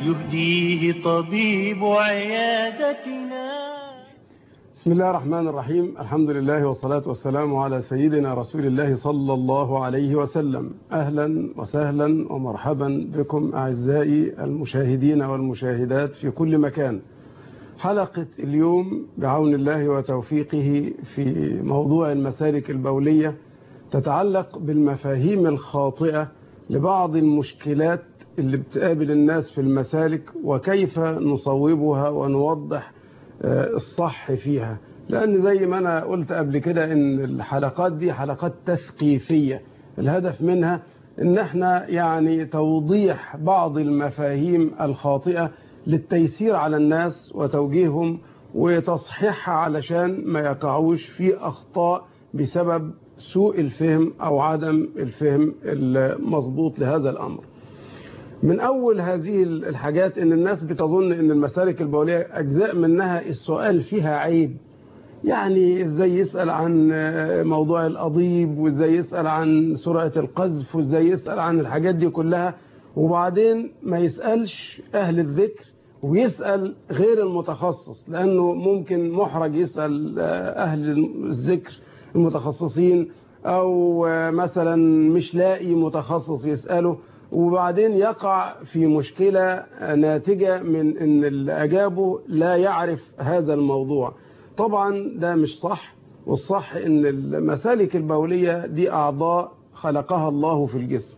يهديه طبيب عيادتنا. بسم الله الرحمن الرحيم. الحمد لله والصلاة والسلام على سيدنا رسول الله صلى الله عليه وسلم. أهلا وسهلا ومرحبا بكم أعزائي المشاهدين والمشاهدات في كل مكان. حلقة اليوم بعون الله وتوفيقه في موضوع المسالك البولية تتعلق بالمفاهيم الخاطئة لبعض المشكلات اللي بتقابل الناس في المسالك، وكيف نصوبها ونوضح الصح فيها. لأن زي ما أنا قلت قبل كده إن الحلقات دي حلقات تثقيفية، الهدف منها إن احنا يعني توضيح بعض المفاهيم الخاطئة للتيسير على الناس وتوجيههم وتصحيحها علشان ما يقعوش في أخطاء بسبب سوء الفهم أو عدم الفهم المضبوط لهذا الأمر. من أول هذه الحاجات إن الناس بتظن إن المسالك البولية أجزاء منها السؤال فيها عيب، يعني إزاي يسأل عن موضوع الأضيب، وإزاي يسأل عن سرعة القذف، وإزاي يسأل عن الحاجات دي كلها، وبعدين ما يسألش أهل الذكر ويسأل غير المتخصص، لأنه ممكن محرج يسأل أهل الذكر المتخصصين، أو مثلا مش لاقي متخصص يسأله، وبعدين يقع في مشكلة ناتجة من أن اللي أجابه لا يعرف هذا الموضوع. طبعا ده مش صح، والصح أن المسالك البولية دي أعضاء خلقها الله في الجسم،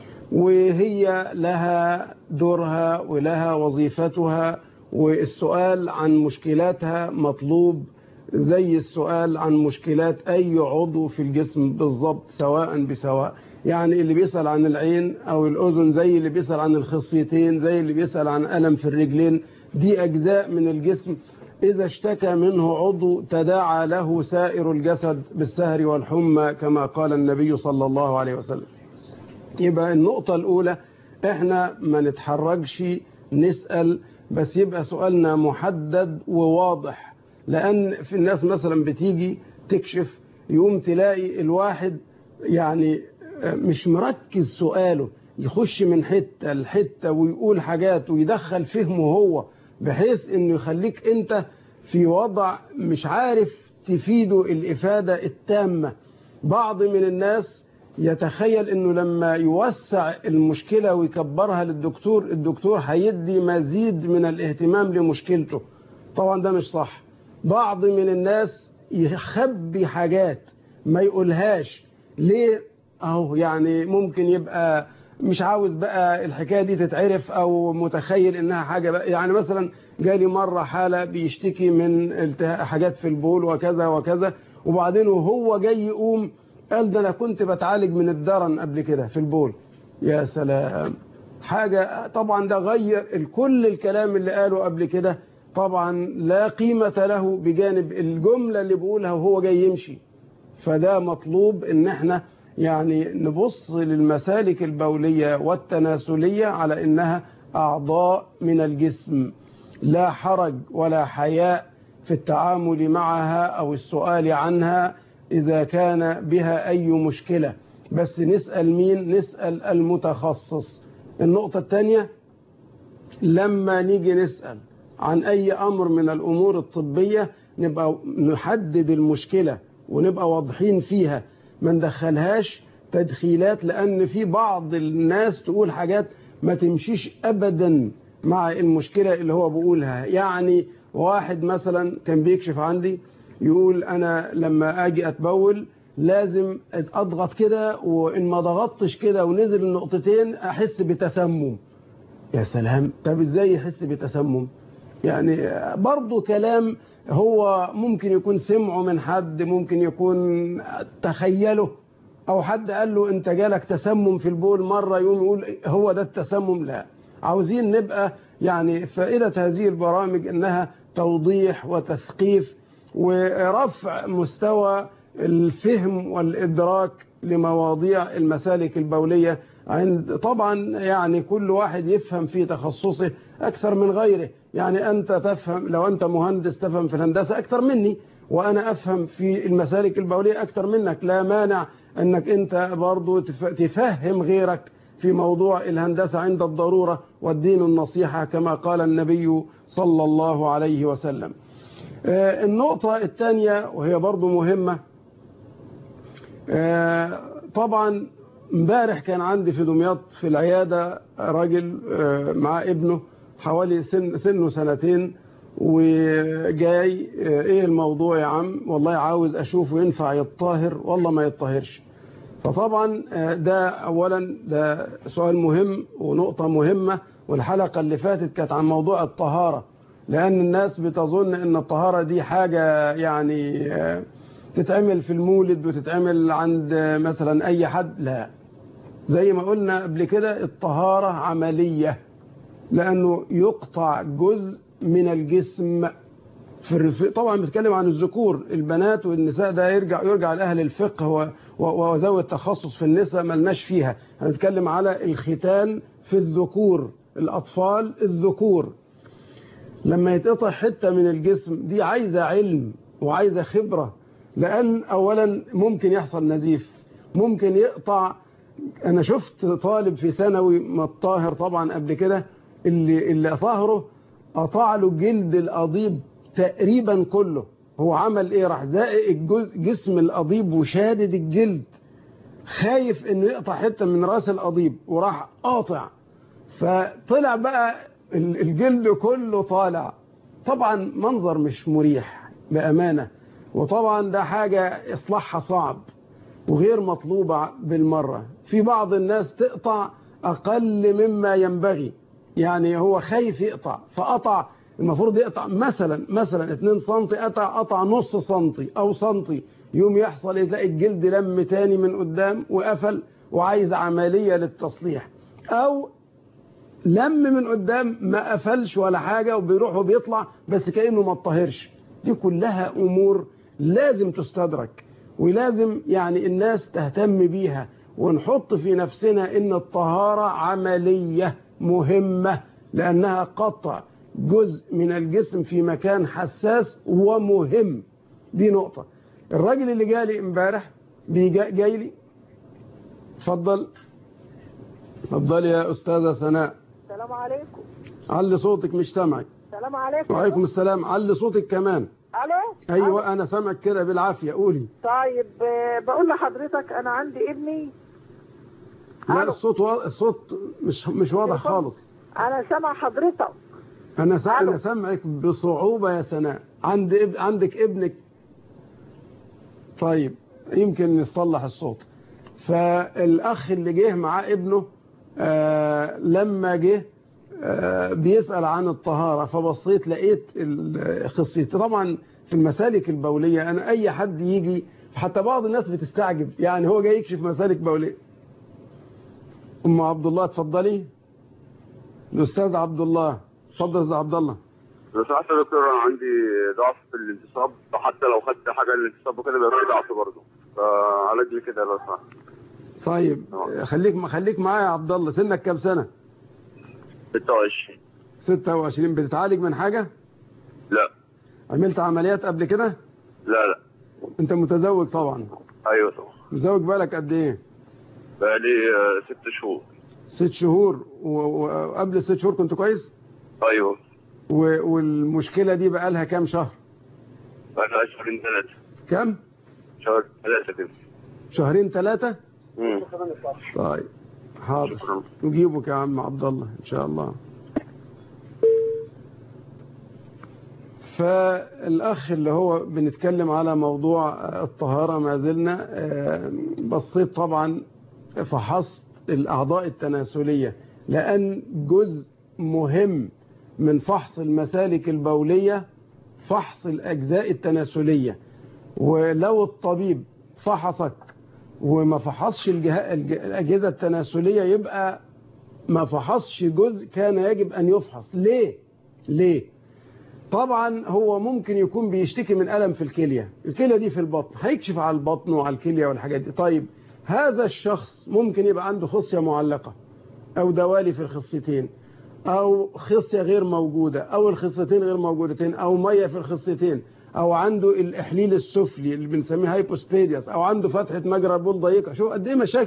وهي لها دورها ولها وظيفتها، والسؤال عن مشكلاتها مطلوب زي السؤال عن مشكلات أي عضو في الجسم بالضبط سواء بسواء. يعني اللي بيسأل عن العين أو الأذن زي اللي بيسأل عن الخصيتين، زي اللي بيسأل عن ألم في الرجلين. دي أجزاء من الجسم، إذا اشتكى منه عضو تداعى له سائر الجسد بالسهر والحمى كما قال النبي صلى الله عليه وسلم. يبقى النقطة الأولى احنا ما نتحرجش نسأل، بس يبقى سؤالنا محدد وواضح. لأن في الناس مثلا بتيجي تكشف يقوم تلاقي الواحد يعني مش مركز سؤاله، يخش من حتة لحتة ويقول حاجات ويدخل فهمه هو، بحيث انه يخليك انت في وضع مش عارف تفيده الإفادة التامة. بعض من الناس يتخيل انه لما يوسع المشكلة ويكبرها للدكتور، الدكتور هيدي مزيد من الاهتمام لمشكلته. طبعا ده مش صح. بعض من الناس يخبي حاجات ما يقولهاش ليه، اهو يعني ممكن يبقى مش عاوز بقى الحكاية دي تتعرف، او متخيل انها حاجة بقى. يعني مثلا جالي مرة حالة بيشتكي من حاجات في البول وكذا وكذا، وبعدين وهو جاي يقوم قال ده انا كنت بتعالج من الدرن قبل كده في البول. يا سلام، حاجة طبعا ده غير كل الكلام اللي قاله قبل كده، طبعا لا قيمة له بجانب الجملة اللي بيقولها وهو جاي يمشي. فده مطلوب ان احنا يعني نبص للمسالك البولية والتناسلية على انها اعضاء من الجسم، لا حرج ولا حياء في التعامل معها او السؤال عنها اذا كان بها اي مشكلة. بس نسأل مين؟ نسأل المتخصص. النقطة الثانية، لما نيجي نسأل عن أي أمر من الأمور الطبية نبقى نحدد المشكلة ونبقى واضحين فيها، ما ندخلهاش تدخيلات، لأن في بعض الناس تقول حاجات ما تمشيش أبدا مع المشكلة اللي هو بيقولها. يعني واحد مثلا كان بيكشف عندي يقول أنا لما أجي أتبول لازم أضغط كده، وإن ما ضغطتش كده ونزل النقطتين أحس بتسمم. يا سلام، طب ازاي يحس بتسمم؟ يعني برضو كلام هو ممكن يكون سمعه من حد، ممكن يكون تخيله، او حد قال له انت جالك تسمم في البول مرة يوم يقول هو ده التسمم. لا، عاوزين نبقى يعني فائدة هذه البرامج انها توضيح وتثقيف ورفع مستوى الفهم والإدراك لمواضيع المسالك البولية. عند طبعا يعني كل واحد يفهم في تخصصه أكثر من غيره. يعني أنت تفهم، لو أنت مهندس تفهم في الهندسة أكثر مني، وأنا أفهم في المسالك البولية أكثر منك. لا مانع أنك أنت برضو تفهم غيرك في موضوع الهندسة عند الضرورة والدين النصيحة كما قال النبي صلى الله عليه وسلم. النقطة الثانية وهي برضو مهمة، طبعا امبارح كان عندي في دمياط في العيادة راجل مع ابنه حوالي سنه 2 وجاي ايه الموضوع يا عم؟ والله عاوز اشوفه ينفع يتطهر والله ما يتطهرش. فطبعا ده اولا ده سؤال مهم ونقطة مهمة، والحلقة اللي فاتت كانت عن موضوع الطهارة، لان الناس بتظن ان الطهارة دي حاجة يعني تتعمل في المولد وتتعمل عند مثلا اي حد. لا، زي ما قلنا قبل كده الطهارة عملية، لانه يقطع جزء من الجسم طبعا بنتكلم عن الذكور، البنات والنساء ده يرجع لأهل الفقه وذوي التخصص في النساء ملناش فيها. هنتكلم على الختان في الذكور، الأطفال الذكور لما يتقطع حتة من الجسم دي عايزة علم وعايزة خبرة، لأن أولا ممكن يحصل نزيف، ممكن يقطع. أنا شفت طالب في ثانوي متطاهر طبعا قبل كده، اللي طهره قطع له جلد القضيب تقريبا كله. هو عمل ايه؟ راح زائق جسم القضيب وشادد الجلد، خايف انه يقطع حته من راس القضيب وراح قاطع، فطلع بقى الجلد كله طالع. طبعا منظر مش مريح بامانه، وطبعا ده حاجه اصلاحها صعب وغير مطلوبه بالمره. في بعض الناس تقطع اقل مما ينبغي، يعني هو خايف يقطع فقطع، المفروض يقطع مثلا 2 سم، قطع نص سنتي او سنتي، يوم يحصل يلاقي الجلد لم تاني من قدام وقفل وعايز عملية للتصليح، او لم من قدام ما قفلش ولا حاجة وبيروح وبيطلع بس كأنه ما اتطهرش. دي كلها امور لازم تستدرك، ولازم يعني الناس تهتم بيها، ونحط في نفسنا ان الطهارة عملية مهمة، لأنها قطع جزء من الجسم في مكان حساس ومهم. دي نقطة. الراجل اللي جالي امبارح جاي لي، اتفضل يا أستاذة سناء. السلام عليكم. علي صوتك مش سامعك. السلام عليكم. وعليكم السلام، علي صوتك كمان. الو. ايوه انا سامعك كده بالعافية، قولي. طيب بقول لحضرتك انا عندي ابني. لا الصوت مش واضح خالص. انا سامع حضرتك. انا سامعك بصعوبة يا سناء. عندك ابنك؟ طيب يمكن نصلح الصوت. فالاخ اللي جه مع ابنه لما جه بيسأل عن الطهارة، فبصيت لقيت خصيتي طبعا في المسالك البولية. انا اي حد يجي، حتى بعض الناس بتستعجب، يعني هو جاي يكشف مسالك بولية. ام عبد الله اتفضلي. الاستاذ عبد الله اتفضل. يا استاذ عبد الله. لو سمحت يا دكتور، انا عندي ضعف في الانتصاب، فحتى لو خدت حاجه للانتصاب وكده بيبقى في ضعف برضه، فعالج لي كده لو سمحت. طيب خليك معايا يا عبد الله. سنك كام سنه؟ 26. 26. بتتعالج من حاجه؟ لا. عملت عمليات قبل كده؟ لا. انت متزوج طبعا؟ ايوه طبعا. متزوج بالك قد ايه؟ بقالي 6 شهور. 6 شهور. وقبل 6 شهور كنت كويس؟ ايوه. والمشكله دي بقى لها كام شهر؟ بقى لها 2 3. كام؟ شهر 3 كده. 2 3. طيب حاضر، شكرا. نجيبك يا عم عبد الله ان شاء الله. فالاخ اللي هو بنتكلم على موضوع الطهارة ما زلنا، بصيت طبعا فحصت الاعضاء التناسلية، لان جزء مهم من فحص المسالك البولية فحص الاجزاء التناسلية. ولو الطبيب فحصك وما فحصش الأجهزة التناسلية يبقى ما فحصش جزء كان يجب أن يفحص. ليه؟ طبعا هو ممكن يكون بيشتكي من ألم في الكلية دي في البطن، هيكشف على البطن وعلى الكلية والحاجات دي. طيب هذا الشخص ممكن يبقى عنده خصية معلقة أو دوالي في الخصيتين، أو خصية غير موجودة، أو الخصيتين غير موجودتين، أو مية في الخصيتين، او عنده الاحليل السفلي اللي بنسميه هايبوسبيدياس، او عنده فتحه مجرى البول ضيقه. شوف قد ايه مشاكل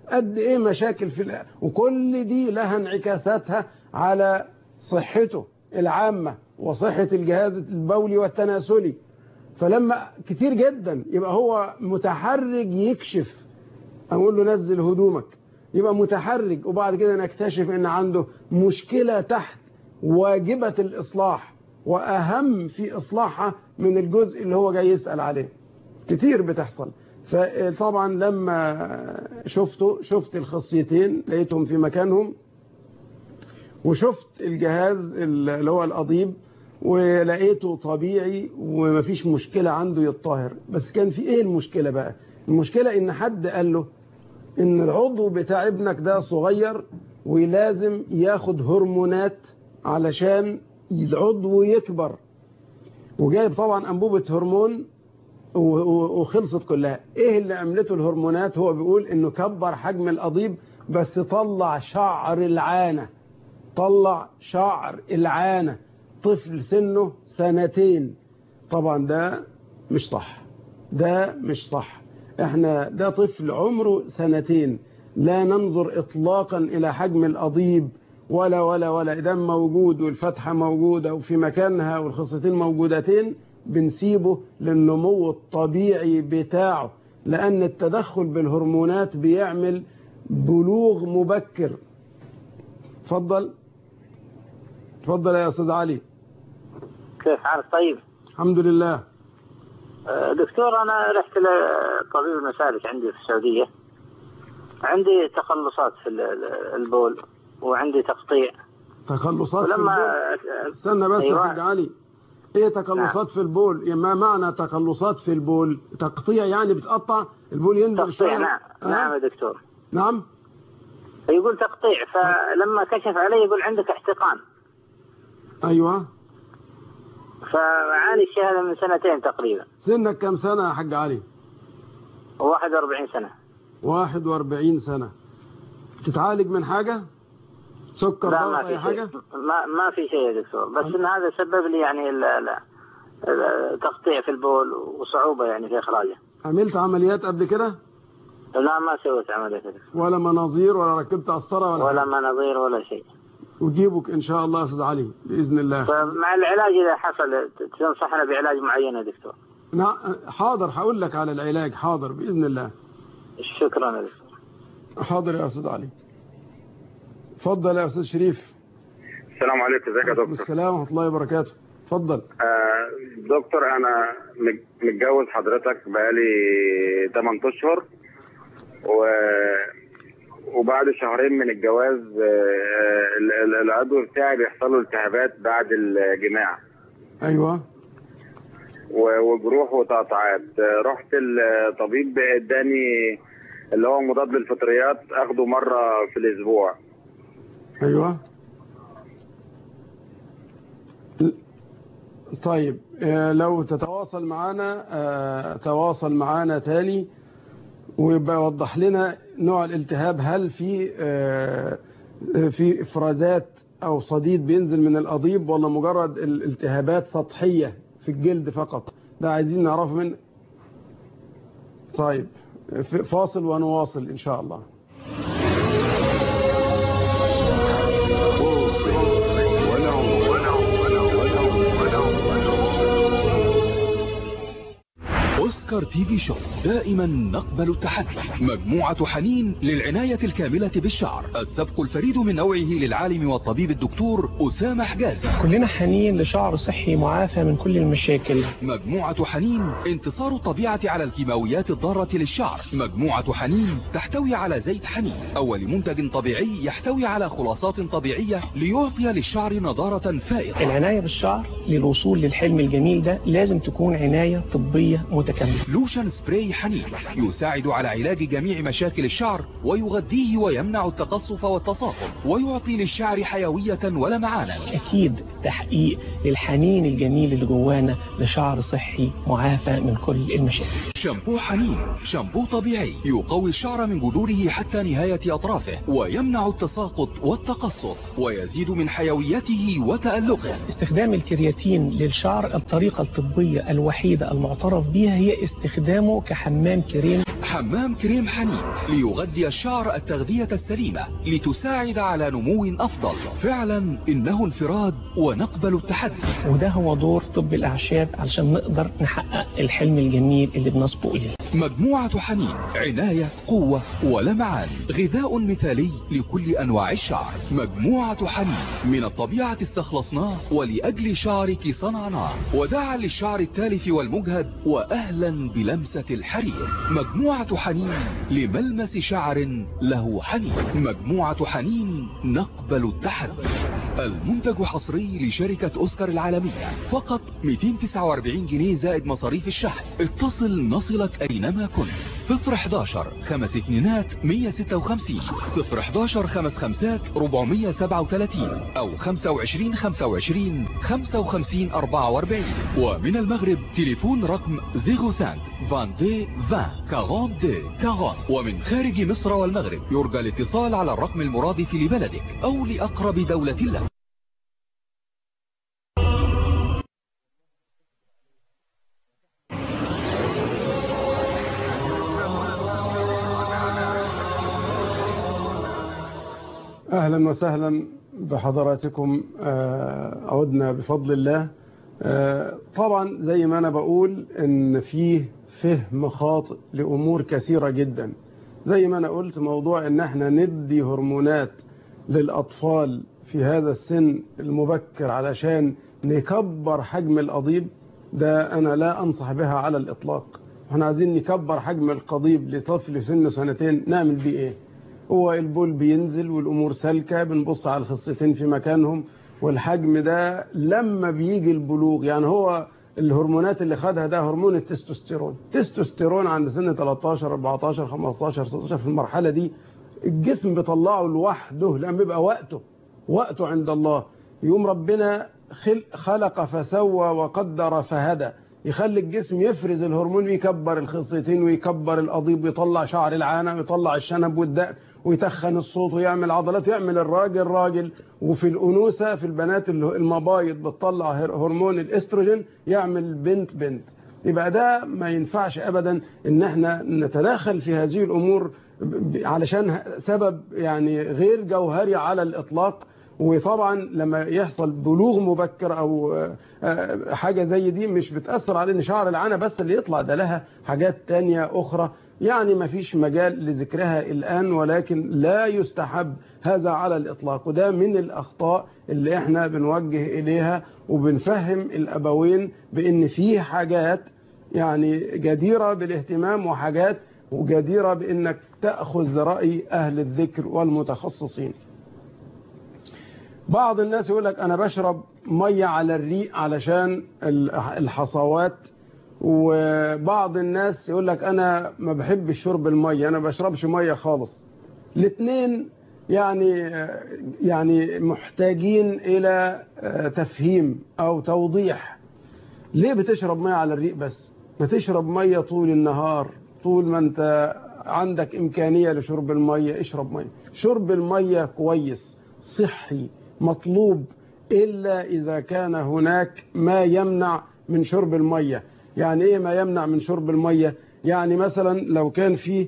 قد ايه مشاكل وكل دي لها انعكاساتها على صحته العامة وصحة الجهاز البولي والتناسلي. فلما كتير جدا يبقى هو متحرج يكشف، اقول له نزل هدومك، يبقى متحرج، وبعد كده نكتشف ان عنده مشكلة تحت واجبة الإصلاح وأهم في إصلاحها من الجزء اللي هو جاي يسأل عليه. كتير بتحصل. فطبعا لما شفت الخصيتين لقيتهم في مكانهم، وشفت الجهاز اللي هو القضيب ولقيته طبيعي ومفيش مشكلة عنده يتطهر. بس كان في ايه المشكلة بقى؟ المشكلة ان حد قال له ان العضو بتاع ابنك ده صغير ولازم ياخد هرمونات علشان العضو يكبر، وجايب طبعا انبوبة هرمون وخلصت كلها. ايه اللي عملته الهرمونات؟ هو بيقول انه كبر حجم القضيب بس طلع شعر العانة، طلع شعر العانة، طفل سنه 2 سنين. طبعا ده مش صح، ده مش صح. احنا ده طفل عمره 2 سنين، لا ننظر اطلاقا الى حجم القضيب ولا إذا موجود والفتحة موجودة وفي مكانها والخصيتين موجودتين بنسيبه للنمو الطبيعي بتاعه، لأن التدخل بالهرمونات بيعمل بلوغ مبكر. اتفضل يا أستاذ علي. كيف حالك؟ طيب الحمد لله. دكتور، أنا رحت لطبيب المسالك عندي في السعودية، عندي تقلصات في البول وعندي تقطيع. تقلصات في البول؟ استنى بس يا حاج علي، ايه تقلصات في البول؟ ما معنى تقلصات في البول؟ تقطيع يعني بتقطع البول ينزل شويه؟ نعم. نعم يا دكتور. نعم يقول تقطيع، فلما كشف علي يقول عندك احتقان. ايوه. فعاني الشيء هذا من 2 سنين تقريبا. سنك كم سنه يا حاج علي؟ 41 سنة. 41 سنة. تتعالج من حاجة؟ سكر ضغط أي حاجة؟ ما في شيء يا دكتور، بس إن هذا سبب لي يعني تقطيع في البول وصعوبة يعني في إخراجه. عملت عمليات قبل كده؟ لا ما سويت عمليات. ولا مناظير ولا ركبت قسطرة ولا مناظير ولا شيء. وجيبك إن شاء الله يا أستاذ علي بإذن الله. فمع العلاج إذا حصل تنصحنا بعلاج معين يا دكتور؟ نعم حاضر، هقول لك على العلاج. حاضر بإذن الله. شكرا يا دكتور. حاضر يا أستاذ علي. اتفضل يا أستاذ شريف. السلام عليكم. ازيك يا دكتور؟ السلام ورحمة الله وبركاته. اتفضل. دكتور، أنا متجوز حضرتك بقالي 8 أشهر، وبعد 2 شهر من الجواز العضو بتاعي بيحصل له التهابات بعد الجماع. ايوه. وجروح وتقطعات. رحت الطبيب اداني اللي هو مضاد للفطريات، اخده مرة في الاسبوع. ايوه. طيب لو تتواصل معنا تواصل معنا تاني ويبقى وضح لنا نوع الالتهاب، هل في افرازات او صديد بينزل من القضيب ولا مجرد الالتهابات سطحية في الجلد فقط؟ ده عايزين نعرفه من. طيب فاصل ونواصل ان شاء الله. أوسكار تي في شو، دائما نقبل التحدي. مجموعة حنين للعناية الكاملة بالشعر، السبق الفريد من نوعه للعالم والطبيب الدكتور أسامة حجازي. كلنا حنين لشعر صحي معافى من كل المشاكل. مجموعة حنين انتصار الطبيعة على الكيماويات الضارة للشعر. مجموعة حنين تحتوي على زيت حنين، أول منتج طبيعي يحتوي على خلاصات طبيعية ليعطي للشعر نضارة فائقة. العناية بالشعر للوصول للحلم الجميل ده لازم تكون عناية طبية متكاملة. لوشن سبراي حنين يساعد على علاج جميع مشاكل الشعر ويغذيه ويمنع التقصف والتصاقم ويعطي للشعر حيوية ولمعانا. أكيد تحقيق للحنين الجميل اللي جوانا لشعر صحي معافى من كل المشاكل. شامبو حنين، شامبو طبيعي يقوي الشعر من جذوره حتى نهاية أطرافه ويمنع التساقط والتقصف ويزيد من حيويته وتألقه. استخدام الكرياتين للشعر الطريقة الطبية الوحيدة المعترف بها هي استخدامه كحمام كريم. حمام كريم حنين ليغذي الشعر التغذية السليمة لتساعد على نمو أفضل. فعلا إنه انفراد ونقبل التحدي، وده هو دور طب الأعشاب علشان نقدر نحقق الحلم الجميل اللي بنصبو إليه. مجموعة حنين عناية، قوة ولمعان، غذاء مثالي لكل أنواع الشعر. مجموعة حنين من الطبيعة استخلصناه ولأجل شعرك صنعناه، وداعا للشعر التالف والمجهد، وأهلا بلمسة الحرير. مجموعة حنين لملمس شعر له حنين. مجموعة حنين نقبل التحدي. المنتج حصري لشركة أوسكار العالمية، فقط 249 جنيه زائد مصاريف الشحن. اتصل نصلك أينما كنت. 011 5 2 156 011 5 5 437 أو 25 25 55 44. ومن المغرب تليفون رقم 05 22 20 42 40. ومن خارج مصر والمغرب يرجى الاتصال على الرقم المرادف لبلدك أو لأقرب دولة لك. أهلا وسهلا بحضراتكم. عدنا بفضل الله. طبعا زي ما أنا بقول إن فيه فهم خاطئ لأمور كثيرة جدا. زي ما أنا قلت موضوع إن احنا ندي هرمونات للأطفال في هذا السن المبكر علشان نكبر حجم القضيب، ده أنا لا أنصح بها على الإطلاق. احنا عايزين نكبر حجم القضيب لطفل سنه 2 نعمل بيه إيه؟ هو البول بينزل والأمور سالكة، بنبص على الخصيتين في مكانهم، والحجم ده لما بيجي البلوغ، يعني هو الهرمونات اللي خدها ده هرمون التستوستيرون. التستوستيرون عند سن 13 14 15 16 في المرحلة دي الجسم بيطلعه لوحده لما بيبقى وقته عند الله. يوم ربنا خلق فسوى وقدر فهدى، يخلي الجسم يفرز الهرمون ويكبر الخصيتين ويكبر القضيب ويطلع شعر العانة ويطلع الشنب والدقن ويتخن الصوت ويعمل عضلات، يعمل الراجل راجل. وفي الأنوثة في البنات المبايض بتطلع هرمون الاستروجين، يعمل بنت. يبقى ده ما ينفعش أبدا إن احنا نتدخل في هذه الأمور علشان سبب يعني غير جوهري على الإطلاق. وطبعا لما يحصل بلوغ مبكر او حاجة زي دي مش بتأثر على ان شعر العانة بس اللي يطلع، ده لها حاجات تانية اخرى يعني ما فيش مجال لذكرها الان، ولكن لا يستحب هذا على الاطلاق. وده من الاخطاء اللي احنا بنوجه اليها وبنفهم الابوين بان فيه حاجات يعني جديرة بالاهتمام وحاجات وجديرة بانك تأخذ رأي اهل الذكر والمتخصصين. بعض الناس يقول لك أنا بشرب مية على الريق علشان الحصوات، وبعض الناس يقول لك أنا ما بحبش شرب المية، أنا بشربش مية خالص. الاثنين يعني محتاجين إلى تفهيم أو توضيح. ليه بتشرب مية على الريق بس؟ ما تشرب مية طول النهار، طول ما أنت عندك إمكانية لشرب المية اشرب مية. شرب المية كويس صحي مطلوب، إلا إذا كان هناك ما يمنع من شرب المية. يعني إيه ما يمنع من شرب المية؟ يعني مثلا لو كان في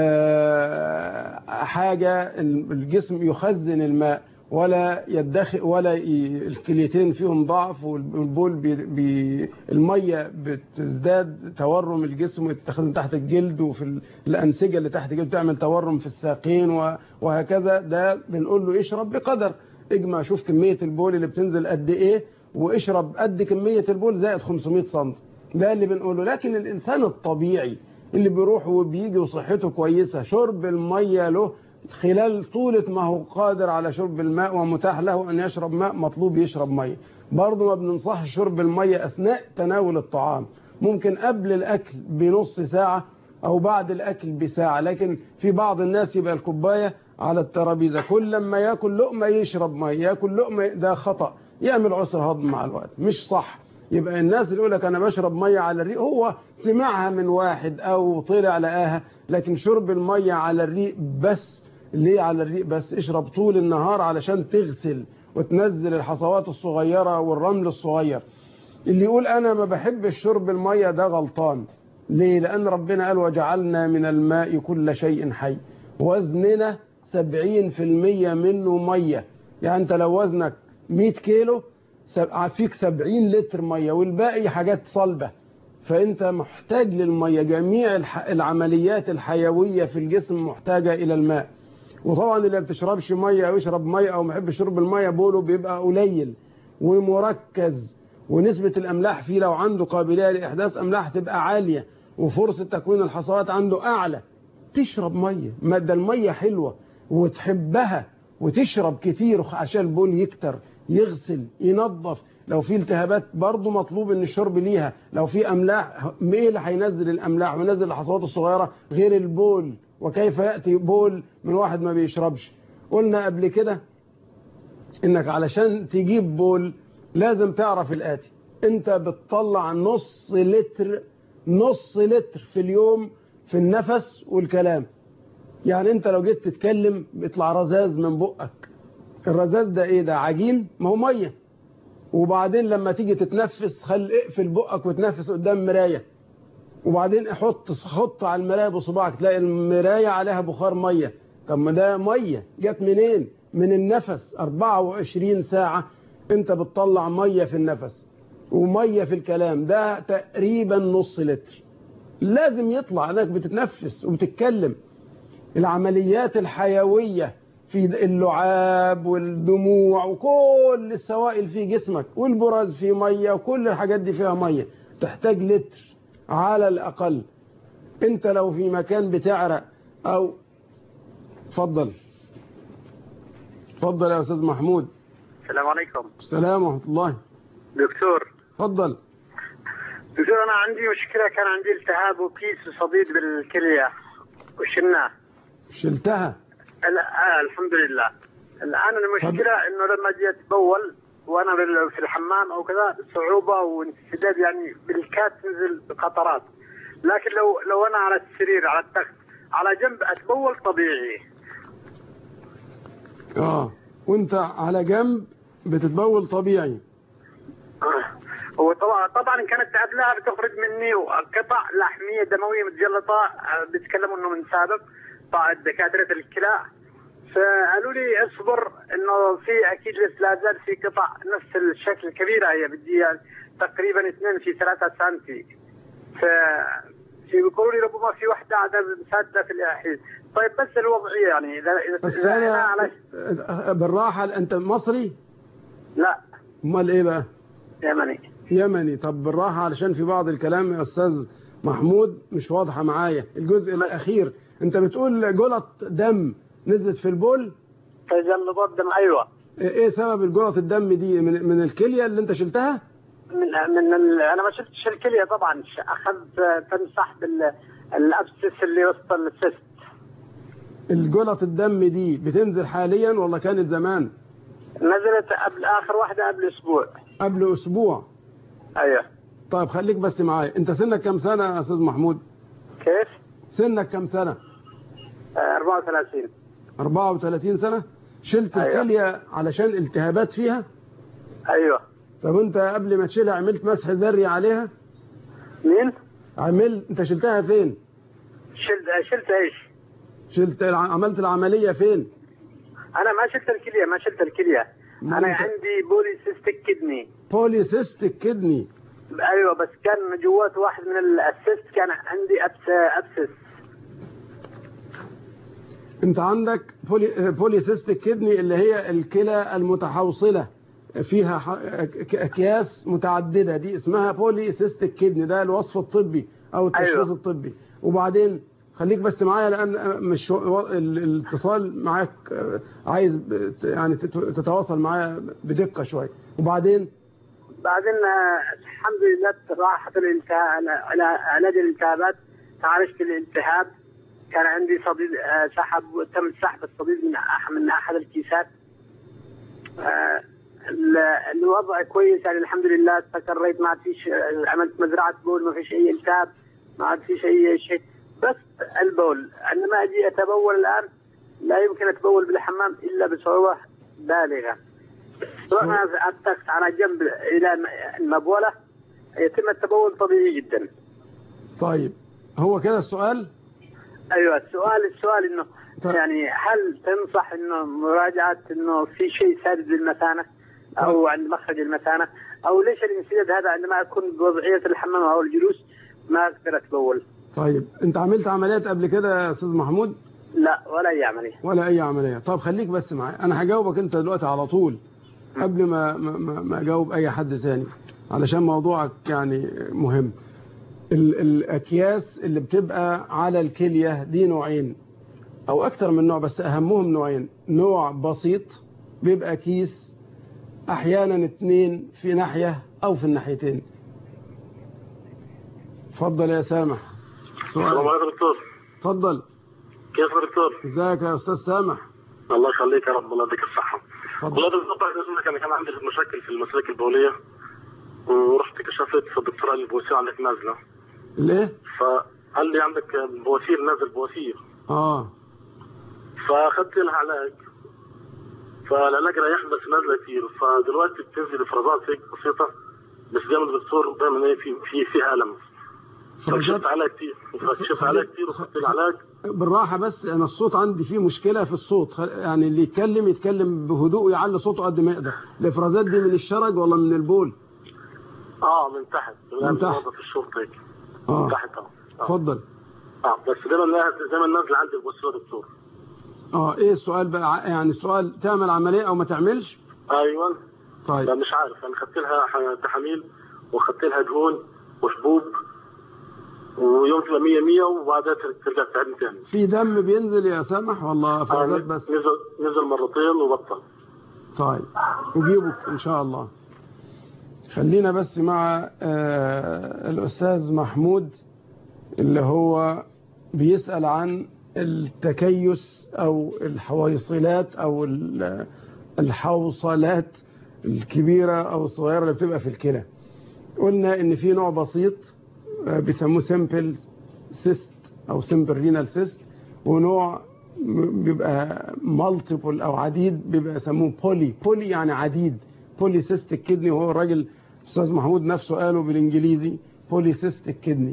حاجة الجسم يخزن الماء ولا يدخل ولا الكليتين فيهم ضعف، والبول المية بتزداد تورم الجسم وتتخزن تحت الجلد وفي الأنسجة اللي تحت الجلد تعمل تورم في الساقين وهكذا. ده بنقول له اشرب بقدر، اجمع شوف كمية البول اللي بتنزل قد ايه واشرب قد كمية البول زائد 500 سم. ده اللي بنقوله. لكن الإنسان الطبيعي اللي بيروح وبيجي وصحته كويسة، شرب المية له خلال طولة ما هو قادر على شرب الماء ومتاح له أن يشرب ماء، مطلوب يشرب مية. برضه ما بننصحش شرب المية أثناء تناول الطعام، ممكن قبل الأكل بنص ساعة أو بعد الأكل بساعة. لكن في بعض الناس يبقى الكوباية على الترابيزة، كل لما يأكل لقمة يشرب مية، يأكل لقمة، ده خطأ، يعمل عسر هضم مع الوقت، مش صح. يبقى الناس اللي يقول لك أنا بشرب مية على الريق هو سمعها من واحد أو طلع لقاها، لكن شرب المية على الريق بس. ليه على الريق بس؟ اشرب طول النهار علشان تغسل وتنزل الحصوات الصغيرة والرمل الصغير. اللي يقول أنا ما بحبش شرب المية ده غلطان. ليه؟ لأن ربنا قال وجعلنا من الماء كل شيء حي. وزننا 70% منه مية. يعني أنت لو وزنك 100 كيلو فيك 70 لتر مية، والباقي حاجات صلبة. فأنت محتاج للمية. جميع العمليات الحيوية في الجسم محتاجة إلى الماء. وطبعا اللي ما بتشربش مية أو يشرب مية أو ما يحبش شرب المية بوله بيبقى قليل ومركز، ونسبة الأملاح فيه لو عنده قابلية لإحداث أملاح تبقى عالية، وفرصة تكوين الحصوات عنده أعلى. تشرب مية، مادة المية حلوة وتحبها وتشرب كتير عشان البول يكتر، يغسل، ينظف. لو في التهابات برضو مطلوب ان الشرب ليها. لو في املاح، ايه اللي هينزل الاملاح وينزل الحصوات الصغيره غير البول؟ وكيف ياتي بول من واحد ما بيشربش؟ قلنا قبل كده انك علشان تجيب بول لازم تعرف الاتي: انت بتطلع نص لتر في اليوم في النفس والكلام. يعني انت لو جيت تتكلم بيطلع رذاذ من بقك. الرذاذ ده ايه؟ ده عجين، ما هو ميه. وبعدين لما تيجي تتنفس اقفل بقك وتنفس قدام مرايه، وبعدين حط على المرايه بصباعك تلاقي المرايه عليها بخار ميه. طب ما ده ميه جت منين؟ من النفس. 24 ساعه انت بتطلع ميه في النفس وميه في الكلام. ده تقريبا نص لتر لازم يطلع انك بتتنفس وبتتكلم. العمليات الحيويه في اللعاب والدموع وكل السوائل في جسمك والبراز فيه ميه، وكل الحاجات دي فيها ميه. تحتاج لتر على الأقل. انت لو في مكان بتعرق او اتفضل يا أستاذ محمود. السلام عليكم. السلام ورحمة الله. دكتور. اتفضل. دكتور أنا عندي مشكلة، كان عندي التهاب وكيس وصديد بالكلية وشلناه. شلتها؟ الحمد لله. الآن المشكلة إنه لما جيت أتبول وأنا في الحمام أو كذا صعوبة وانسداد، يعني بالكاد تنزل قطرات. لكن لو أنا على السرير على التخت على جنب أتبول طبيعي. وأنت على جنب بتتبول طبيعي. طبعا كانت قبلها بتخرج مني قطع لحمية دموية متجلطة، بيتكلموا إنه من سابق دكاترة الكلى، فقالوا لي اصبر انه في اكيد لا زال في قطع نفس الشكل الكبيره، هي بدي تقريبا 2 في 3 سم. بيقولوا لي ربما في واحده عدد سادة في الاحياء. طيب بس الوضعيه يعني اذا بالراحه. انت مصري؟ لا. امال ايه بقى؟ يمني. طب بالراحه علشان في بعض الكلام يا استاذ محمود مش واضحه معايا. الجزء الاخير انت بتقول جلط دم نزلت في البول؟ تجلطات دم. ايوه. ايه سبب الجلط الدم دي؟ من الكليه اللي انت شلتها؟ انا ما شلتش الكليه طبعا، اخذت تمسح بالابسس اللي وسط السيست. الجلط الدم دي بتنزل حاليا ولا كانت زمان؟ نزلت قبل اخر واحده قبل اسبوع. قبل اسبوع؟ ايوه. طيب خليك بس معايا. انت سنك كم سنه يا استاذ محمود؟ كيف؟ سنك كم سنه؟ 34. 34 سنه. شلت أيوة. الكليه علشان التهابات فيها؟ ايوه. طب انت قبل ما تشيلها عملت مسح ذري عليها؟ مين؟ انت شلتها فين؟ شلت ايش؟ عملت العمليه فين؟ انا ما شلت الكليه. انا عندي بولي سيستيك كدني. ايوه، بس كان جوات واحد من السيست، كان عندي ابسس. انت عندك بولي سيستيك كدني اللي هي الكلى المتحوصله فيها اكياس متعدده، دي اسمها بولي سيستيك كدني. ده الوصف الطبي او التشخيص. أيوة. الطبي. وبعدين خليك بس معايا لان مش الاتصال معاك، عايز يعني تتواصل معايا بدقه شويه. وبعدين الحمد لله راحت الالتهاب، علاج الالتهابات، تعالجت الالتهاب. كان عندي صديد تم سحب الصديد من احد الكيسات. الوضع كويس يعني الحمد لله. استقريت، ما عاد فيش، عملت مزرعه بول، ما فيش اي التهاب، ما عاد فيش اي شيء. بس البول عندما اجي اتبول الان لا يمكن اتبول بالحمام الا بصعوبه بالغه. رحنا التخت على جنب الى المبوله، يتم التبول طبيعي جدا. طيب هو كده السؤال؟ ايوه السؤال انه يعني هل تنصح انه مراجعه انه في شيء سادد للمثانه او عند مخرج المثانه، او ليش الانسداد هذا عندما اكون بوضعيه الحمام او الجلوس ما اقدر اتبول؟ طيب انت عملت عمليات قبل كده يا استاذ محمود؟ لا ولا اي عمليه. ولا اي عمليه. طب خليك بس معايا، انا هجاوبك انت دلوقتي على طول قبل ما اجاوب اي حد ثاني علشان موضوعك يعني مهم. الاكياس اللي بتبقى على الكليه دي نوعين او اكتر من نوع، بس اهمهم نوعين. نوع بسيط بيبقى كيس احيانا 2 في ناحيه او في الناحيتين. اتفضل يا سامح. السلام عليكم دكتور. اتفضل. كيف يا دكتور؟ ازيك يا استاذ سامح؟ الله يخليك يا رب، الله يديك الصحه. والله بالضبط انا كان عندي مشاكل في المسالك البوليه ورحت كشفت فالدكتور قال لي البواسير عندك نازله. ليه؟ فقال لي عندك بواسير، نازل بواسير. فاخذت لها علاج، فالعلاج ريح بس نازله كثير، فدلوقتي بتنزل افرازات هيك بسيطه بس دايما الدكتور دايما ايه فيها الم. فكشفت عليها كثير وخدت العلاج. بالراحه بس، انا الصوت عندي فيه مشكله في الصوت، يعني اللي يتكلم بهدوء ويعلي صوته قد ما يقدر. الافرازات دي من الشرج ولا من البول؟ من تحت. من تحت في الشرطه هيك. من تحت. اتفضل. بس دايما نازل عندي البواسير يا دكتور. ايه السؤال بقى؟ يعني السؤال تعمل عمليه او ما تعملش؟ ايوه. طيب لا مش عارف، انا خدت لها تحاميل وخدت لها دهون وحبوب ويوم تبقى 100 وبعدها ترجع تعبني تاني. في دم بينزل يا سامح ولا افرازات بس؟ نزل مرتين وبطل. طيب اجيبك ان شاء الله. خلينا بس مع الاستاذ محمود اللي هو بيسأل عن التكيس او الحويصلات او الحوصلات الكبيرة او الصغيرة اللي بتبقى في الكلى. قلنا ان في نوع بسيط بيسموه سيمبل سيست او سيمبل رينال سيست، ونوع بيبقى مالتيبل او عديد بيبقى يسموه بولي يعني عديد، بولي سيستيك كدني، وهو الراجل استاذ محمود نفسه قاله بالانجليزي بولي سيستيك كدني.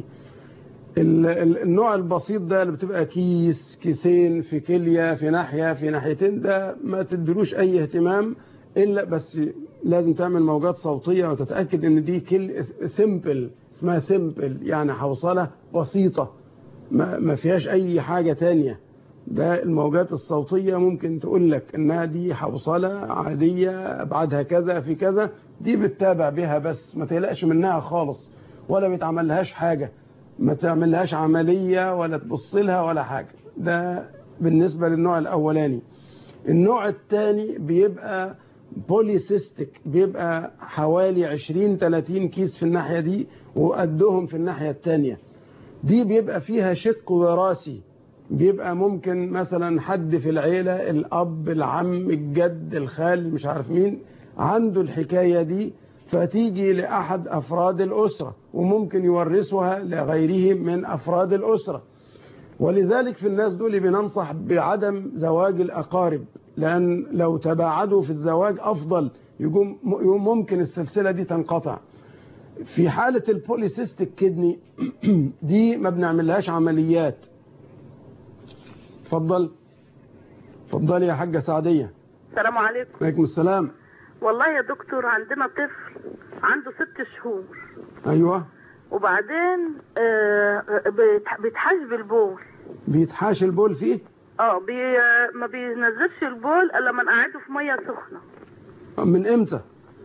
النوع البسيط ده اللي بتبقى كيسين في كليه في ناحيه في ناحيتين، ده ما تدلوش اي اهتمام، الا بس لازم تعمل موجات صوتيه وتتاكد ان دي سيمبل، اسمها سيمبل يعني حوصله بسيطه ما فيهاش اي حاجه تانية. ده الموجات الصوتيه ممكن تقول لك انها دي حوصله عاديه ابعادها كذا في كذا، دي بتتابع بها بس ما تقلقش منها خالص، ولا بيتعمل لهاش حاجه، ما تعملهاش عمليه ولا تبص لها ولا حاجه. ده بالنسبه للنوع الاولاني. النوع الثاني بيبقى بوليسيستيك، بيبقى حوالي 20-30 كيس في الناحيه دي وقدهم في الناحيه الثانيه. دي بيبقى فيها شق وراثي، بيبقى ممكن مثلا حد في العيله، الاب العم الجد الخال مش عارف مين عنده الحكايه دي، فتيجي لأحد أفراد الأسرة وممكن يورثها لغيره من أفراد الأسرة. ولذلك في الناس دول بننصح بعدم زواج الأقارب، لأن لو تباعدوا في الزواج أفضل، ممكن السلسلة دي تنقطع. في حالة البوليسيستيك كدني دي ما بنعملهاش عمليات. اتفضل يا حاجة سعدية. السلام عليكم. وعليكم السلام. والله يا دكتور عندنا طفل عنده 6 شهور. ايوه. وبعدين بيتحاش بالبول. بيتحاش البول فيه؟ ما بينزلش البول الا لما نقعده في ميه سخنه. من امتى؟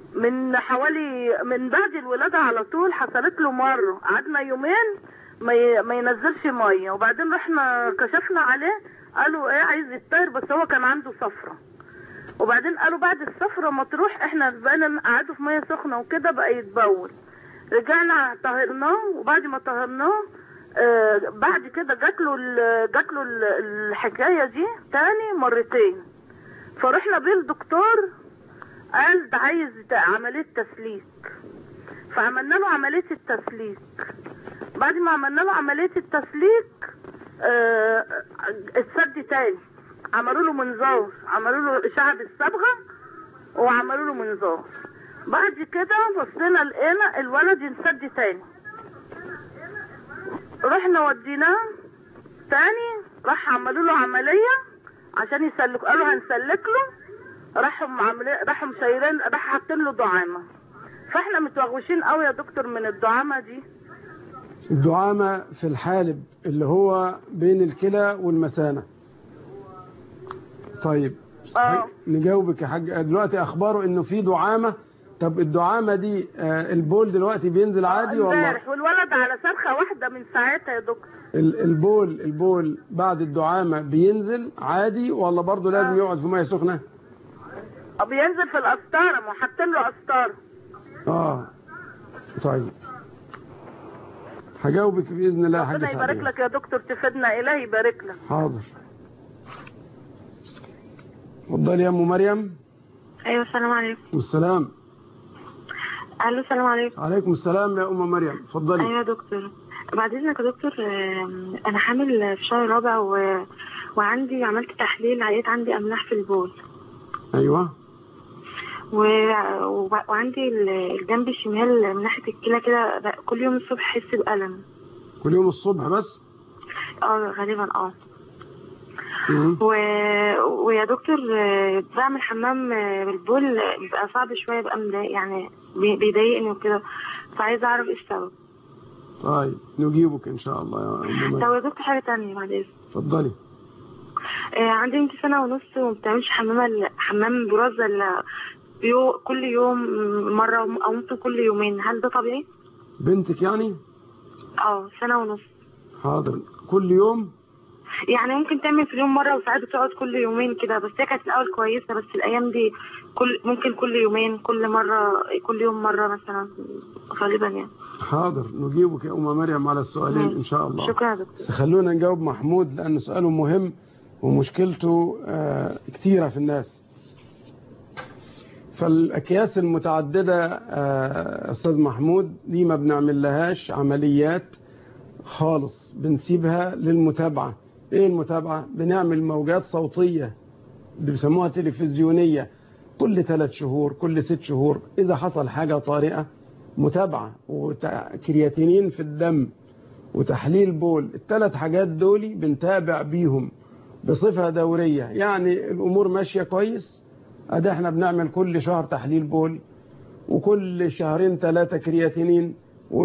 من بعد الولاده على طول. حصلت له مره قعدنا يومين ما ينزلش ميه، وبعدين رحنا كشفنا عليه قالوا ايه عايز يتطير، بس هو كان عنده صفرة. وبعدين قالوا بعد الصفرة ما تروح احنا بقينا نقعده في ميه سخنه وكده بقى يتبول. رجعنا طهرناه، وبعد ما طهرناه بعد كده جات له الحكايه دي تاني مرتين. فرحنا بيه الدكتور قال ده عايز عمليه تسليك، فعملنا له عمليه التسليك. بعد ما عملنا له عمليه التسليك اتسد تاني، عملوا له منظار، عملوا له اشعه بالصبغه وعملوا له منظار. بعد كده بصينا لقينا الولد ينسد تاني. رحنا وديناه تاني، راح عملوا له عمليه عشان يسلكوا، قالوا هنسلك له، راحوا مشايلين، راح حاطين له دعامه. فاحنا متوغوشين قوي يا دكتور من الدعامه دي. الدعامة في الحالب اللي هو بين الكلى والمثانة. طيب نجاوبك يا حاج. دلوقتي اخباره انه في دعامة. طب الدعامة دي البول دلوقتي بينزل عادي ولا؟ امبارح، والولد على صرخة واحدة من ساعتها يا دكتور. البول بعد الدعامة بينزل عادي ولا برضه لازم يقعد في مية سخنة؟ بينزل في القسطرة، ما حاطين له قسطرة. طيب هجاوبك باذن الله يا حاج. ربنا يبارك لك يا دكتور، تفيدنا، الهي يبارك لك. حاضر. اتفضلي يا ام مريم. ايوه السلام عليكم. والسلام. الو السلام عليكم. عليكم السلام يا ام مريم، اتفضلي. ايوه يا دكتور، بعد اذنك يا دكتور، انا حامل في شهر رابع وعندي عملت تحليل، لقيت عندي املاح في البول. ايوه. وعندي الجنب الشمال من ناحيه الكلى كده كل يوم الصبح احس بألم. كل يوم الصبح بس؟ غالبا ويا دكتور بعمل حمام بالبول بيبقى صعب شويه، بيبقى مضايق يعني، بيضايقني وكده، فعايزه اعرف ايه السبب. طيب نجيبك ان شاء الله يا ام مريم. طب يا دكتور حاجه ثانيه بعد اذنك. اتفضلي. عندي بنتي 1.5 سنة وما بتعملش حمام براز الا كل يوم مره او ممكن كل يومين، هل ده طبيعي؟ بنتك يعني؟ 1.5 سنة. حاضر. كل يوم يعني ممكن تعمل في اليوم مره، وساعات بتقعد كل يومين كده، بس هي كانت الاول كويسه، بس الايام دي ممكن كل يومين، كل يوم مره مثلا غالبا يعني. حاضر نجيبك يا ام مريم على السؤالين ان شاء الله. شكرا يا دكتور. بس خلونا نجاوب محمود لان سؤاله مهم ومشكلته كتيره في الناس. فالاكياس المتعدده استاذ محمود دي ما بنعمل لهاش عمليات خالص، بنسيبها للمتابعه. ايه المتابعه؟ بنعمل موجات صوتيه بيسموها تلفزيونيه كل 3 شهور، كل 6 شهور، اذا حصل حاجه طارئه متابعه، وكرياتينين في الدم وتحليل بول. ال3 حاجات دول بنتابع بيهم بصفه دوريه. يعني الامور ماشيه كويس، ادي احنا بنعمل كل شهر تحليل بول، وكل 2-3 كرياتينين،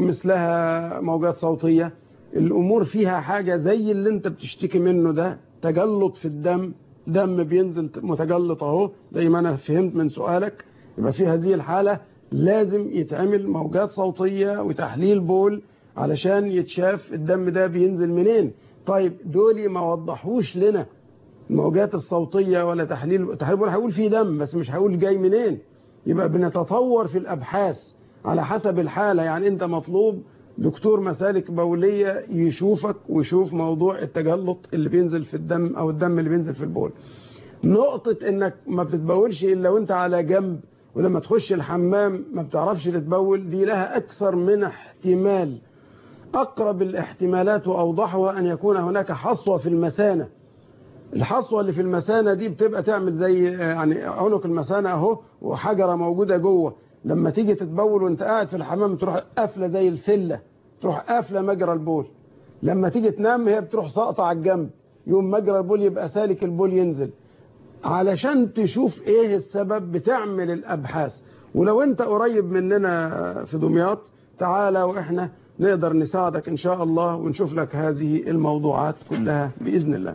ومثلها موجات صوتيه. الامور فيها حاجه زي اللي انت بتشتكي منه ده، تجلط في الدم، دم بينزل متجلط اهو زي ما انا فهمت من سؤالك. يبقى في هذه الحاله لازم يتعمل موجات صوتيه وتحليل بول علشان يتشاف الدم ده بينزل منين. طيب دول ما وضحوش لنا الموجات الصوتيه ولا تحليل بول، هيقول في دم بس مش هيقول جاي منين. يبقى بنتطور في الابحاث على حسب الحاله. يعني انت مطلوب دكتور مسالك بوليه يشوفك ويشوف موضوع التجلط اللي بينزل في الدم او الدم اللي بينزل في البول. نقطه انك ما بتتبولش الا وانت على جنب، ولما تخش الحمام ما بتعرفش تتبول، دي لها اكثر من احتمال. اقرب الاحتمالات واوضحها ان يكون هناك حصوه في المثانه. الحصوه اللي في المثانه دي بتبقى تعمل زي يعني عنق المثانه اهو، وحجره موجوده جوه. لما تيجي تتبول وانت قاعد في الحمام تروح قافله زي الفله، تروح قافله مجرى البول. لما تيجي تنام هي بتروح ساقطه على الجنب، يوم مجرى البول يبقى سالك، البول ينزل. علشان تشوف ايه السبب بتعمل الابحاث. ولو انت قريب مننا في دمياط تعالى واحنا نقدر نساعدك ان شاء الله ونشوف لك هذه الموضوعات كلها باذن الله.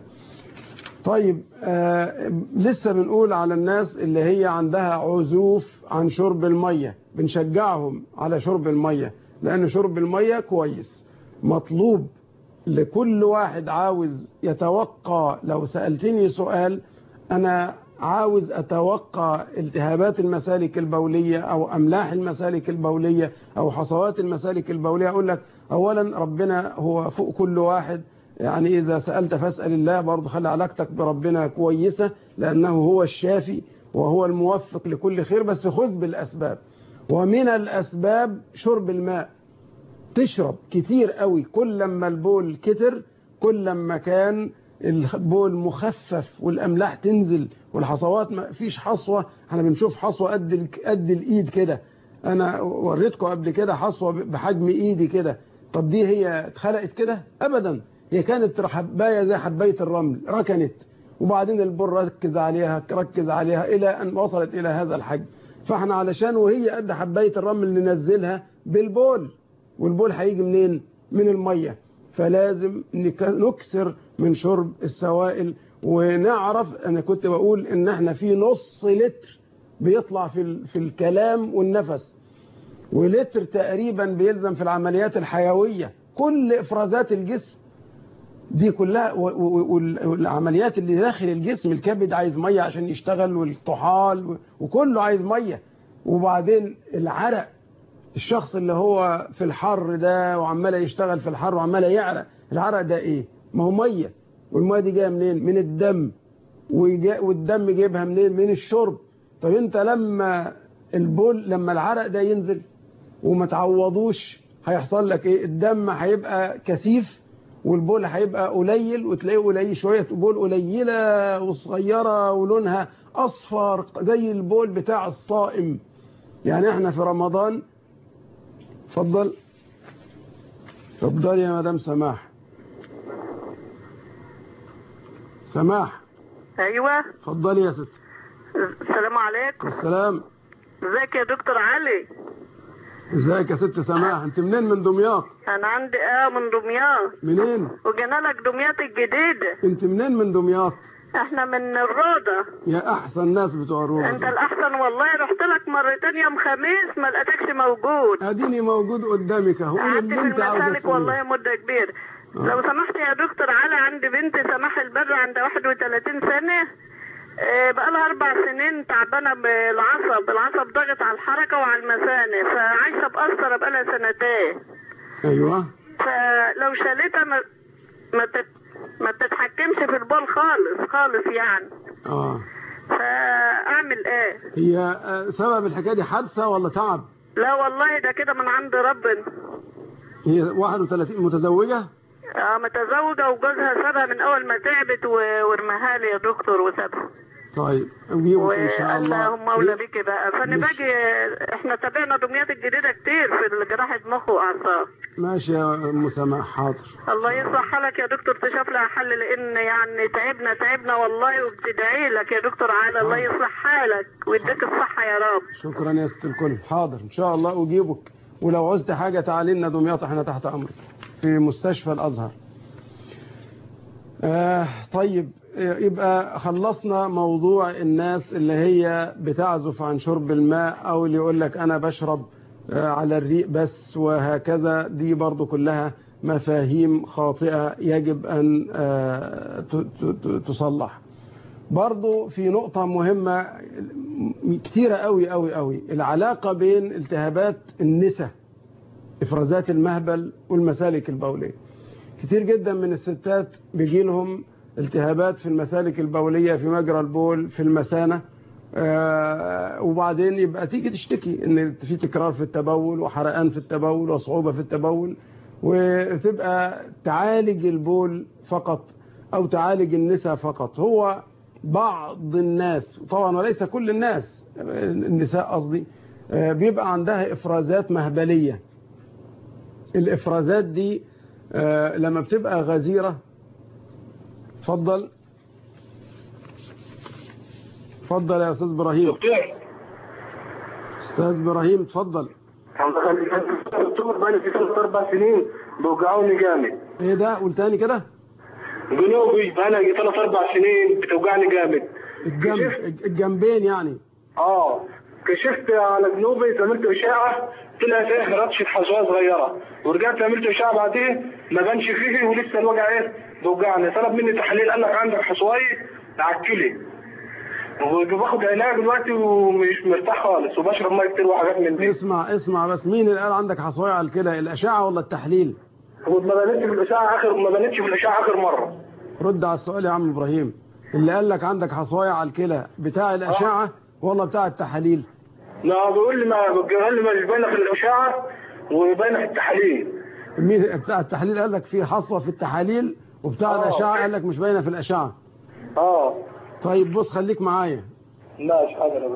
طيب لسه بنقول على الناس اللي هي عندها عزوف عن شرب المية، بنشجعهم على شرب المية، لأن شرب المية كويس. مطلوب لكل واحد عاوز يتوقع، لو سألتني سؤال أنا عاوز أتوقع التهابات المسالك البولية أو أملاح المسالك البولية أو حصوات المسالك البولية، أقول لك أولا ربنا هو فوق كل واحد. يعني إذا سألت فاسأل الله، برضه خلي علاقتك بربنا كويسة، لأنه هو الشافي وهو الموفق لكل خير، بس خذ بالأسباب. ومن الأسباب شرب الماء، تشرب كتير قوي. كل لما البول كتر كل لما كان البول مخفف والأملاح تنزل والحصوات ما فيش حصوة. احنا بنشوف حصوة قد الإيد كده، أنا وريتكم قبل كده حصوة بحجم إيدي كده، طب دي هي اتخلقت كده؟ ابدا، هي كانت حبايه زي حبايه الرمل، ركنت وبعدين البول ركز عليها الى ان وصلت الى هذا الحجم. فاحنا علشان وهي قد حبايه الرمل ننزلها بالبول، والبول هيجي منين؟ من الميه. فلازم نكسر من شرب السوائل، ونعرف، انا كنت بقول ان احنا في نص لتر بيطلع في الكلام والنفس، ولتر تقريبا بيلزم في العمليات الحيويه. كل افرازات الجسم دي كلها والعمليات اللي داخل الجسم، الكبد عايز ميه عشان يشتغل، والطحال وكله عايز ميه. وبعدين العرق، الشخص اللي هو في الحر ده وعمال يشتغل في الحر وعمال يعرق، العرق ده ايه؟ ما هو ميه، والميه دي جايه منين؟ من الدم، والدم جايبها منين؟ من الشرب. طب انت لما لما العرق ده ينزل وما تعوضوش هيحصل لك ايه؟ الدم هيبقى كثيف والبول هيبقى قليل، وتلاقيه قليل شويه، بول قليله وصغيره ولونها اصفر زي البول بتاع الصائم. يعني احنا في رمضان. اتفضل يا مدام سماح. ايوه اتفضلي يا ست. السلام عليكم. السلام. ازيك يا دكتور علي؟ ازيك يا ست سماح؟ انت منين؟ من دمياط؟ انا عندي من دمياط. منين؟ وجينا لك دمياط الجديدة. انت منين من دمياط؟ احنا من الروضة. يا احسن ناس بتوع الروضة. انت الاحسن والله، رحت لك مرتين يوم خميس ما لقيتكش موجود. اديني موجود قدامك اهو. قعدت في المسالك والله مدة كبيرة. لو سمحت يا دكتور علي، عندي بنتي سماح البر عندها 31 سنة، بقالها 4 سنين تعبانة العصب ضاغط على الحركة وعلى المثانة، فعايشة بقصرة بقالها 2 سنين. ايوه. فلو شالتها ما بتتحكمش في البول خالص يعني. فاعمل ايه؟ هي سبب الحكايه دي حادثه ولا تعب؟ لا والله ده كده من عند ربنا. هي 31 متزوجه؟ متزوجه، وجوزها سابها من اول ما تعبت ورماها لي يا دكتور وسابها. طيب نجيبك ان شاء الله. اللهم اولى بك بقى. فانا باجي، احنا تابعنا دمياط الجديده كتير في جراحه مخ واعصاب. ماشي يا ام سماح، حاضر. الله يصلح حالك يا دكتور، تشوف لها حل، لان يعني تعبنا والله، وبتدعي لك يا دكتور على الله يصلح حالك ويديك الصحه يا رب. شكرا يا ست الكل. حاضر ان شاء الله اجيبك، ولو عوزت حاجه تعالي لنا دمياط، احنا تحت امرك في مستشفى الازهر. طيب، يبقى خلصنا موضوع الناس اللي هي بتعزف عن شرب الماء، او اللي يقول لك انا بشرب على الريق بس وهكذا. دي برضو كلها مفاهيم خاطئة يجب ان تصلح. برضو في نقطة مهمة كتيرة قوي، العلاقة بين التهابات النساء، افرازات المهبل والمسالك البولية. كتير جدا من الستات بيجي لهم التهابات في المسالك البولية، في مجرى البول، في المثانة، وبعدين يبقى تيجي تشتكي ان في تكرار في التبول وحرقان في التبول وصعوبة في التبول، وتبقى تعالج البول فقط او تعالج النساء فقط. هو بعض الناس، طبعا وليس كل الناس، النساء قصدي، بيبقى عندها افرازات مهبلية. الافرازات دي لما بتبقى غزيرة. اتفضل يا استاذ ابراهيم. استاذ ابراهيم اتفضل. دكتور بقالي في 3-4 سنين بوجعوني جامد. ايه ده؟ قول تاني كده. جنوبي بقالي 3-4 سنين بتوجعني جامد. الجنبين يعني. كشفت على جنوبي، عملت اشعه طلع فيه رطشه حصوه صغيره، ورجعت عملت اشعه بعديه ما بانش فيه، ولسه الوجع بوجعني. طلب مني تحليل، قال لك عندك حصويه على الكلى، وباخد علاج دلوقتي ومش مرتاح خالص، وبشرب ميه كتير وحاجات من دي. اسمع بس، مين اللي قال عندك حصويه على الكلى؟ الاشعه ولا التحليل؟ ما بانتش في الاشعه اخر مره. رد على السؤال يا عم ابراهيم. اللي قال لك عندك حصويه على الكلى بتاع الاشعه ولا بتاع التحاليل؟ لا، بيقول لي مش باينه في الاشعه وباينه في التحاليل. مين بتاع التحاليل قال لك في حصوه في التحاليل، وبتاع الاشعه قال لك مش باينه في الاشعه؟ طيب بص، خليك معايا. ماشي حاضر.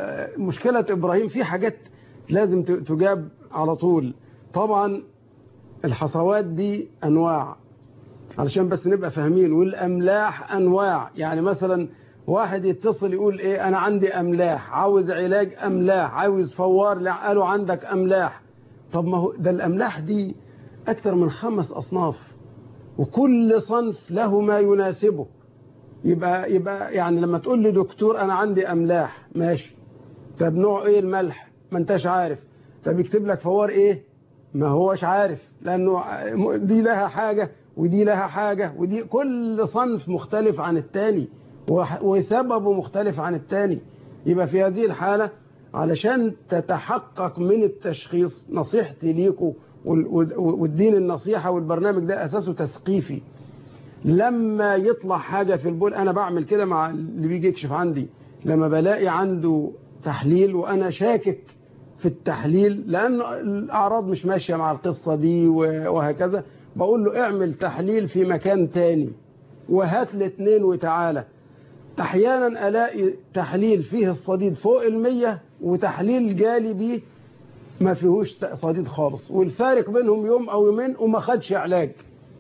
مشكله ابراهيم في حاجات لازم تجاب على طول. طبعا الحصوات دي أنواع علشان بس نبقى فاهمين، والأملاح أنواع. يعني مثلا واحد يتصل يقول إيه أنا عندي أملاح، عاوز علاج أملاح، عاوز فوار، قالوا عندك أملاح. طب ما هو ده الأملاح دي أكثر من 5 أصناف، وكل صنف له ما يناسبه. يبقى يعني لما تقول لي دكتور أنا عندي أملاح، ماشي، طب نوع إيه الملح؟ ما أنتش عارف. طب يكتب لك فوار إيه؟ ما هوش عارف، لأنه دي لها حاجة ودي لها حاجة، ودي كل صنف مختلف عن التاني وسببه مختلف عن التاني. يبقى في هذه الحالة علشان تتحقق من التشخيص، نصيحتي ليكم والدين النصيحة والبرنامج ده أساسه تثقيفي. لما يطلع حاجة في البول، أنا بعمل كده مع اللي بيجي يكشف عندي، لما بلاقي عنده تحليل وأنا شاكك في التحليل لأن الأعراض مش ماشية مع القصة دي وهكذا، بقول له اعمل تحليل في مكان تاني وهات لي 2 وتعالى. أحيانا ألاقي تحليل فيه الصديد فوق 100 وتحليل جالي بيه ما فيهوش صديد خالص، والفارق بينهم يوم أو يومين وما خدش علاج.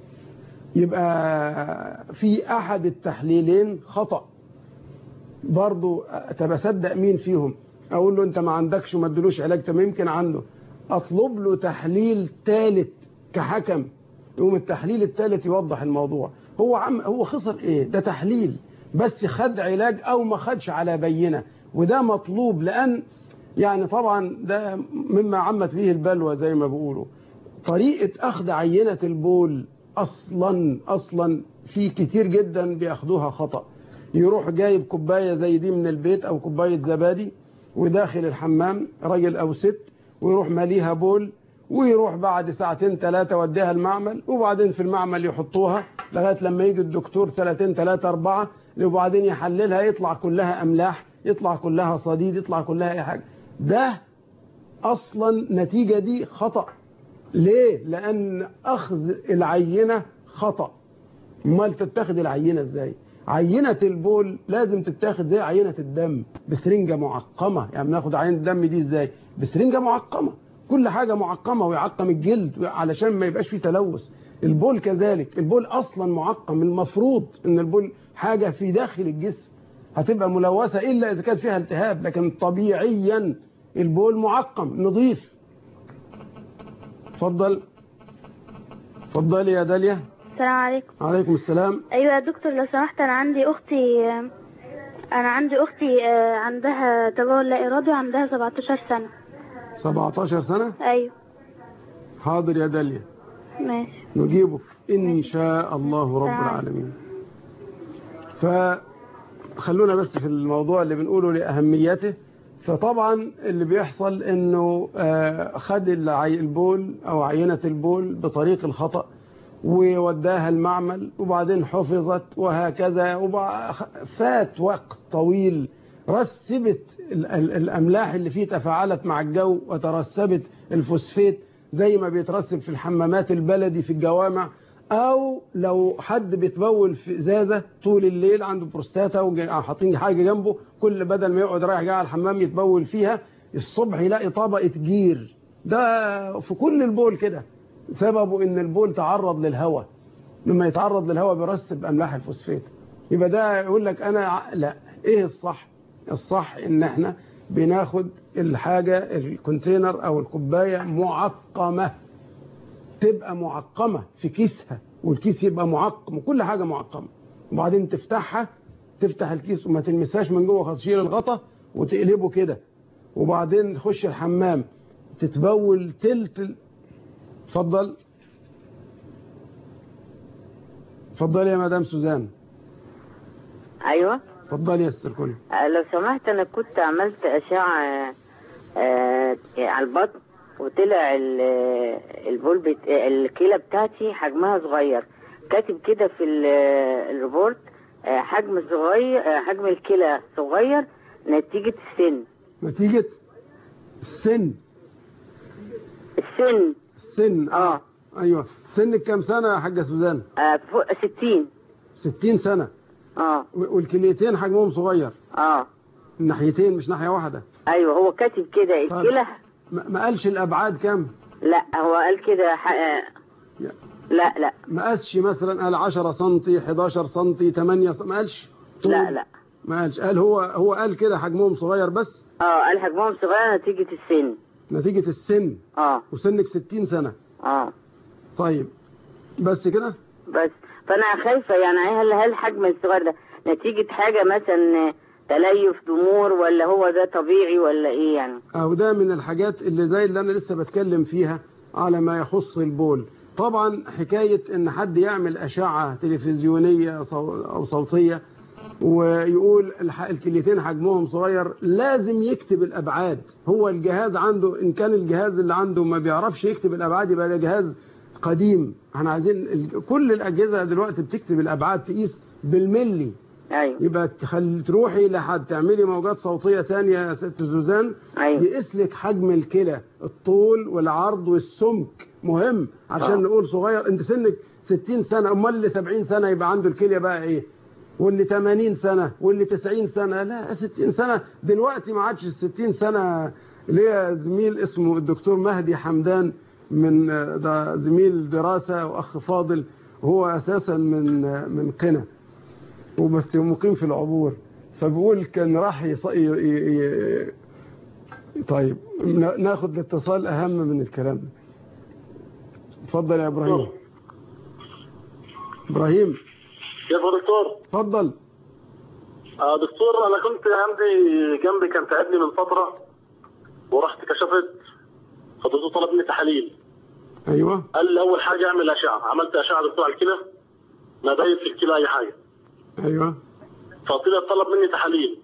يبقى في أحد التحليلين خطأ برضو. طب أصدق مين فيهم؟ أقول له أنت ما عندكش وما ادلوش علاج، طب يمكن عنده، أطلب له تحليل ثالث كحكم، يقوم التحليل الثالث يوضح الموضوع. هو خسر إيه؟ ده تحليل بس خد علاج أو ما خدش على بينة، وده مطلوب. لأن يعني طبعا ده مما عمت به البلوى زي ما بيقولوا. طريقة أخذ عينة البول أصلا في كتير جدا بياخدوها خطأ. يروح جايب كوباية زي دي من البيت أو كوباية زبادي وداخل الحمام، راجل أو ست، ويروح ماليها بول، ويروح بعد 2 3 وديها المعمل، وبعدين في المعمل يحطوها لغاية لما يجي الدكتور 2 3 4، وبعدين يحللها يطلع كلها أملاح، يطلع كلها صديد، يطلع كلها أي حاجة. ده أصلا نتيجة دي خطأ. ليه؟ لأن أخذ العينة خطأ. امال تتاخد العينة ازاي؟ عينة البول لازم تتاخد زي عينة الدم بسرنجة معقمة. يعني بناخد عينة الدم دي ازاي؟ بسرنجة معقمة، كل حاجة معقمة، ويعقم الجلد علشان ما يبقاش فيه تلوث. البول كذلك، البول أصلا معقم. المفروض ان البول حاجة في داخل الجسم هتبقى ملوثة إلا إذا كان فيها التهاب، لكن طبيعيا البول معقم نظيف. اتفضلي يا داليا. السلام عليكم. عليكم السلام. ايوه يا دكتور لو سمحت، انا عندي اختي عندها تبول لا ارادي وعندها 17 سنه. 17 سنه؟ ايوه. حاضر يا داليا، ماشي، نجيبك ان شاء الله رب العالمين. فخلونا بس في الموضوع اللي بنقوله لأهميته. فطبعا اللي بيحصل انه خد البول او عينة البول بطريق الخطأ ووداها المعمل، وبعدين حفظت وهكذا، فات وقت طويل، رسبت الأملاح اللي فيه تفاعلت مع الجو وترسبت الفوسفات زي ما بيترسب في الحمامات البلدي في الجوامع. أو لو حد بيتبول في إزازة طول الليل عنده بروستاتا وحاطين حاجة جنبه، كل بدل ما يقعد رايح جاي على الحمام يتبول فيها، الصبح يلاقي طبقة جير. ده في كل البول كده، سببه ان البول تعرض للهواء، لما يتعرض للهواء بيرسب املاح الفوسفات. يبقى ده يقول لك انا لا. ايه الصح؟ الصح ان احنا بناخد الحاجة الكونتينر او الكوباية معقمة، تبقى معقمة في كيسها، والكيس يبقى معقم وكل حاجة معقمة، وبعدين تفتح الكيس وما تلمسهاش من جوه، تشيل الغطا وتقلبه كده، وبعدين تخش الحمام تتبول تلت. اتفضلي يا مدام سوزان. ايوه اتفضلي يا ستر كل. لو سمحت، انا كنت عملت اشعه على البطن، وطلع البول الكلى بتاعتي حجمها صغير، كاتب كده في الريبورت حجم صغير، حجم الكلى صغير نتيجة السن. نتيجة السن. ايوه. سنك كام سنة يا حاجة سوزان؟ فوق 60. 60 سنة. والكليتين حجمهم صغير. الناحيتين مش ناحية واحدة. ايوه هو كاتب كده الكلى. ما قالش الابعاد كام؟ لا هو قال كده لا ما قاسش مثلا قال 10 سم 11 سم 8 سم ما قالش؟ لا ما قالش. قال هو قال كده حجمهم صغير بس؟ قال حجمهم صغير نتيجة السن. نتيجة السن؟ وسنك 60 سنة؟ طيب بس كده؟ بس فأنا خايفة يعني هل الحجم الصغير ده نتيجة حاجة مثلا تليف ضمور ولا هو ده طبيعي ولا ايه يعني؟ ده من الحاجات اللي زي اللي انا لسه بتكلم فيها على ما يخص البول. طبعا حكاية ان حد يعمل اشعة تلفزيونية او صوتية ويقول الكليتين حجمهم صغير لازم يكتب الابعاد. هو الجهاز عنده، ان كان الجهاز اللي عنده ما بيعرفش يكتب الابعاد يبقى ده جهاز قديم. احنا عايزين كل الاجهزة دلوقتي بتكتب الابعاد، تقيس بالملي. أيوة. يبقى تروحي لحد تعملي موجات صوتية ثانية يا ست سوزان. أيوة. يقيس لك حجم الكلى، الطول والعرض والسمك، مهم عشان نقول صغير. انت سنك 60 سنة، امال اللي 70 سنة يبقى عنده الكلية بقى ايه؟ واللي 80 سنة واللي 90 سنة؟ لا 60 سنة دلوقتي ما عادش 60 سنة. ليا زميل اسمه الدكتور مهدي حمدان، من ده زميل دراسة واخ فاضل، هو اساسا من قنا وبس مقيم في العبور. فبقول كان راح طيب ناخد الاتصال اهم من الكلام. اتفضل يا ابراهيم. ابراهيم يا دكتور. اتفضل. دكتور انا كنت عندي جنبي كان تعبني من فتره ورحت كشفت، فالدكتور طلب مني تحاليل. ايوه. قال لي اول حاجه اعمل اشعه. عملت اشعه دكتور على الكلى، ما باين في الكلى اي حاجه. ايوه. فطلع طلب مني تحاليل،